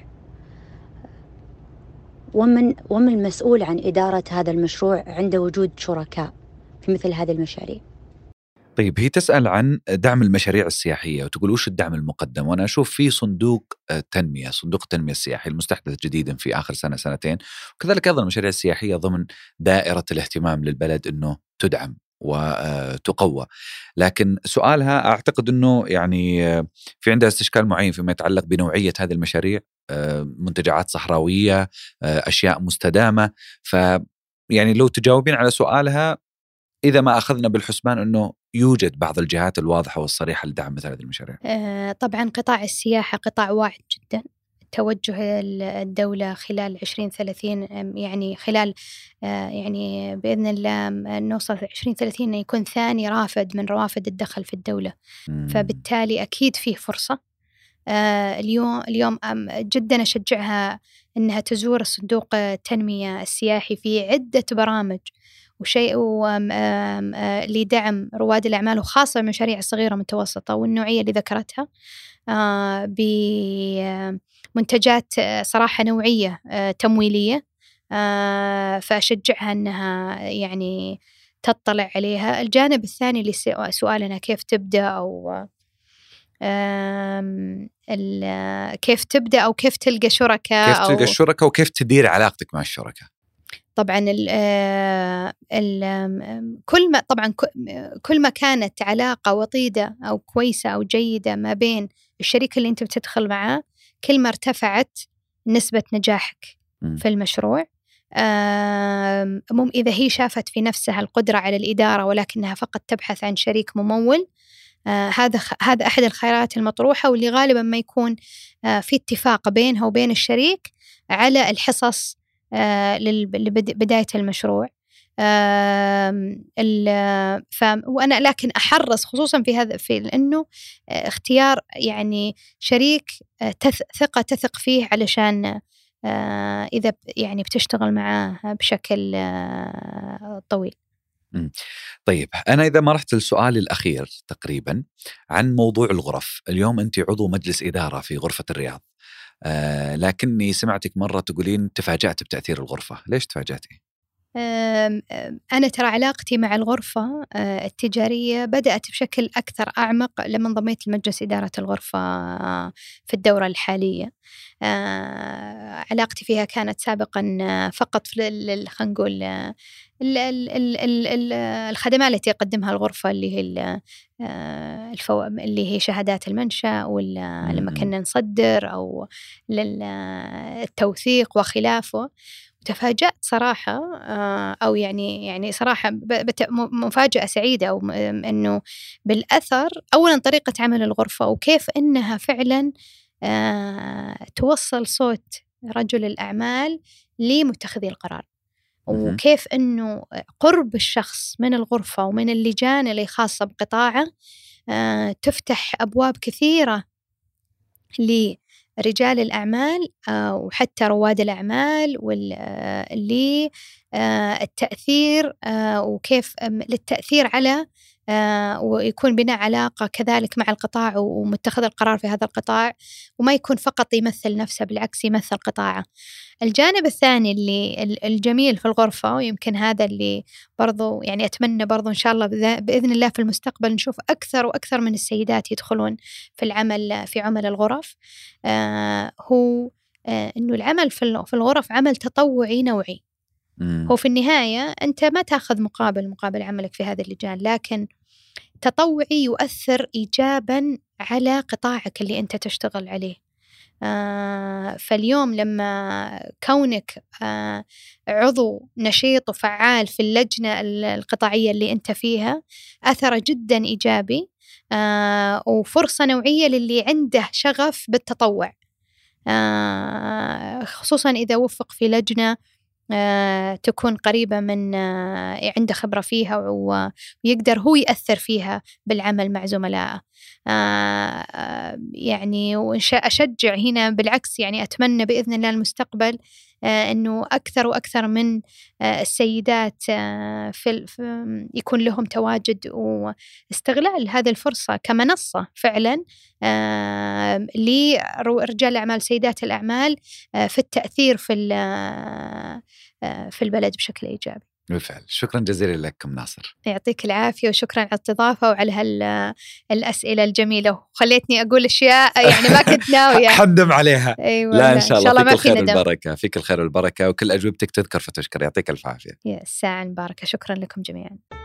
ومن المسؤول عن إدارة هذا المشروع عند وجود شركاء في مثل هذه المشاريع؟
طيب، هي تسأل عن دعم المشاريع السياحية وتقول وش الدعم المقدم. وأنا أشوف في صندوق التنمية السياحي المستحدث جديدا في آخر سنة سنتين، وكذلك أيضا المشاريع السياحية ضمن دائرة الاهتمام للبلد أنه تدعم وتقوى. لكن سؤالها أعتقد أنه يعني في عندها استشكال معين فيما يتعلق بنوعية هذه المشاريع، منتجعات صحراوية، أشياء مستدامة. يعني لو تجاوبين على سؤالها، إذا ما أخذنا بالحسبان أنه يوجد بعض الجهات الواضحة والصريحة لدعم مثل هذه المشاريع.
طبعا قطاع السياحة قطاع واعد جدا. توجه الدولة خلال 2030 يعني خلال يعني بإذن الله نوصل في 2030 أن يكون ثاني رافد من روافد الدخل في الدولة. فبالتالي أكيد فيه فرصة. اليوم جدا أشجعها أنها تزور الصندوق التنمية السياحي في عدة برامج وشيء لدعم رواد الأعمال، وخاصة المشاريع الصغيرة والمتوسطة والنوعية اللي ذكرتها، بمنتجات صراحة نوعية تمويلية. فأشجعها أنها يعني تطلع عليها. الجانب الثاني لسؤالنا كيف تبدأ أو كيف تبدأ أو كيف تلقى شركاء،
كيف تلقى الشركاء وكيف تدير علاقتك مع الشركاء.
طبعا كل ما كانت علاقة وطيدة أو كويسة أو جيدة ما بين الشريك اللي أنت بتدخل معاه، كل ما ارتفعت نسبة نجاحك في المشروع. إذا هي شافت في نفسها القدرة على الإدارة ولكنها فقط تبحث عن شريك ممول، هذا أحد الخيارات المطروحة، واللي غالبا ما يكون في اتفاق بينها وبين الشريك على الحصص لبداية المشروع. وأنا لكن أحرص خصوصا في هذا لأنه اختيار يعني شريك تثق فيه، علشان إذا يعني بتشتغل معاه بشكل طويل.
طيب، أنا إذا ما رحت للسؤال الأخير تقريبا عن موضوع الغرف. اليوم أنت عضو مجلس إدارة في غرفة الرياض، لكني سمعتك مرة تقولين تفاجأت بتأثير الغرفة. ليش تفاجأتي؟
أنا ترى علاقتي مع الغرفة التجارية بدأت بشكل أكثر أعمق لما انضميت لمجلس إدارة الغرفة في الدورة الحالية. علاقتي فيها كانت سابقا فقط في خلينا نقول الخدمات التي يقدمها الغرفة اللي هي اللي هي شهادات المنشأ، ولا لما كنا نصدر أو للتوثيق وخلافه. تفاجأت صراحة، أو يعني صراحة مفاجأة سعيدة، أو إنه بالأثر أولا طريقة عمل الغرفة وكيف إنها فعلا توصل صوت رجل الأعمال لمتخذي القرار، وكيف إنه قرب الشخص من الغرفة ومن اللجان اللي خاصة بقطاعه تفتح أبواب كثيرة لرجال الأعمال وحتى رواد الأعمال واللي التأثير، وكيف للتأثير على ويكون بناء علاقة كذلك مع القطاع ومتخذ القرار في هذا القطاع، وما يكون فقط يمثل نفسه، بالعكس يمثل قطاعه. الجانب الثاني اللي الجميل في الغرفة، ويمكن هذا اللي برضو يعني أتمنى برضو إن شاء الله بإذن الله في المستقبل نشوف أكثر وأكثر من السيدات يدخلون في العمل في عمل الغرف، هو إنه العمل في الغرف عمل تطوعي نوعي. هو في النهاية أنت ما تأخذ مقابل عملك في هذه اللجان، لكن تطوعي يؤثر إيجابا على قطاعك اللي أنت تشتغل عليه. فاليوم لما كونك عضو نشيط وفعال في اللجنة القطاعية اللي أنت فيها أثر جدا إيجابي، وفرصة نوعية للي عنده شغف بالتطوع، خصوصا إذا وفق في لجنة تكون قريبة من عنده خبرة فيها ويقدر هو يأثر فيها بالعمل مع زملائه. يعني أشجع هنا بالعكس، يعني أتمنى بإذن الله المستقبل أنه أكثر وأكثر من السيدات يكون لهم تواجد واستغلال هذه الفرصة كمنصة فعلا لرجال الأعمال سيدات الأعمال في التأثير في البلد بشكل إيجابي.
بالفعل. شكرا جزيلا لكم ناصر.
يعطيك العافية، وشكرا على الاستضافة وعلى الأسئلة الجميلة، وخليتني أقول أشياء يعني ما كنت ناوية
حندم عليها.
أيوة،
لا إن شاء الله فيك الخير
والبركة،
فيك الخير والبركة، وكل أجوبتك تذكر فتشكر. يعطيك الف عافية.
الساعة المباركة. شكرا لكم جميعا.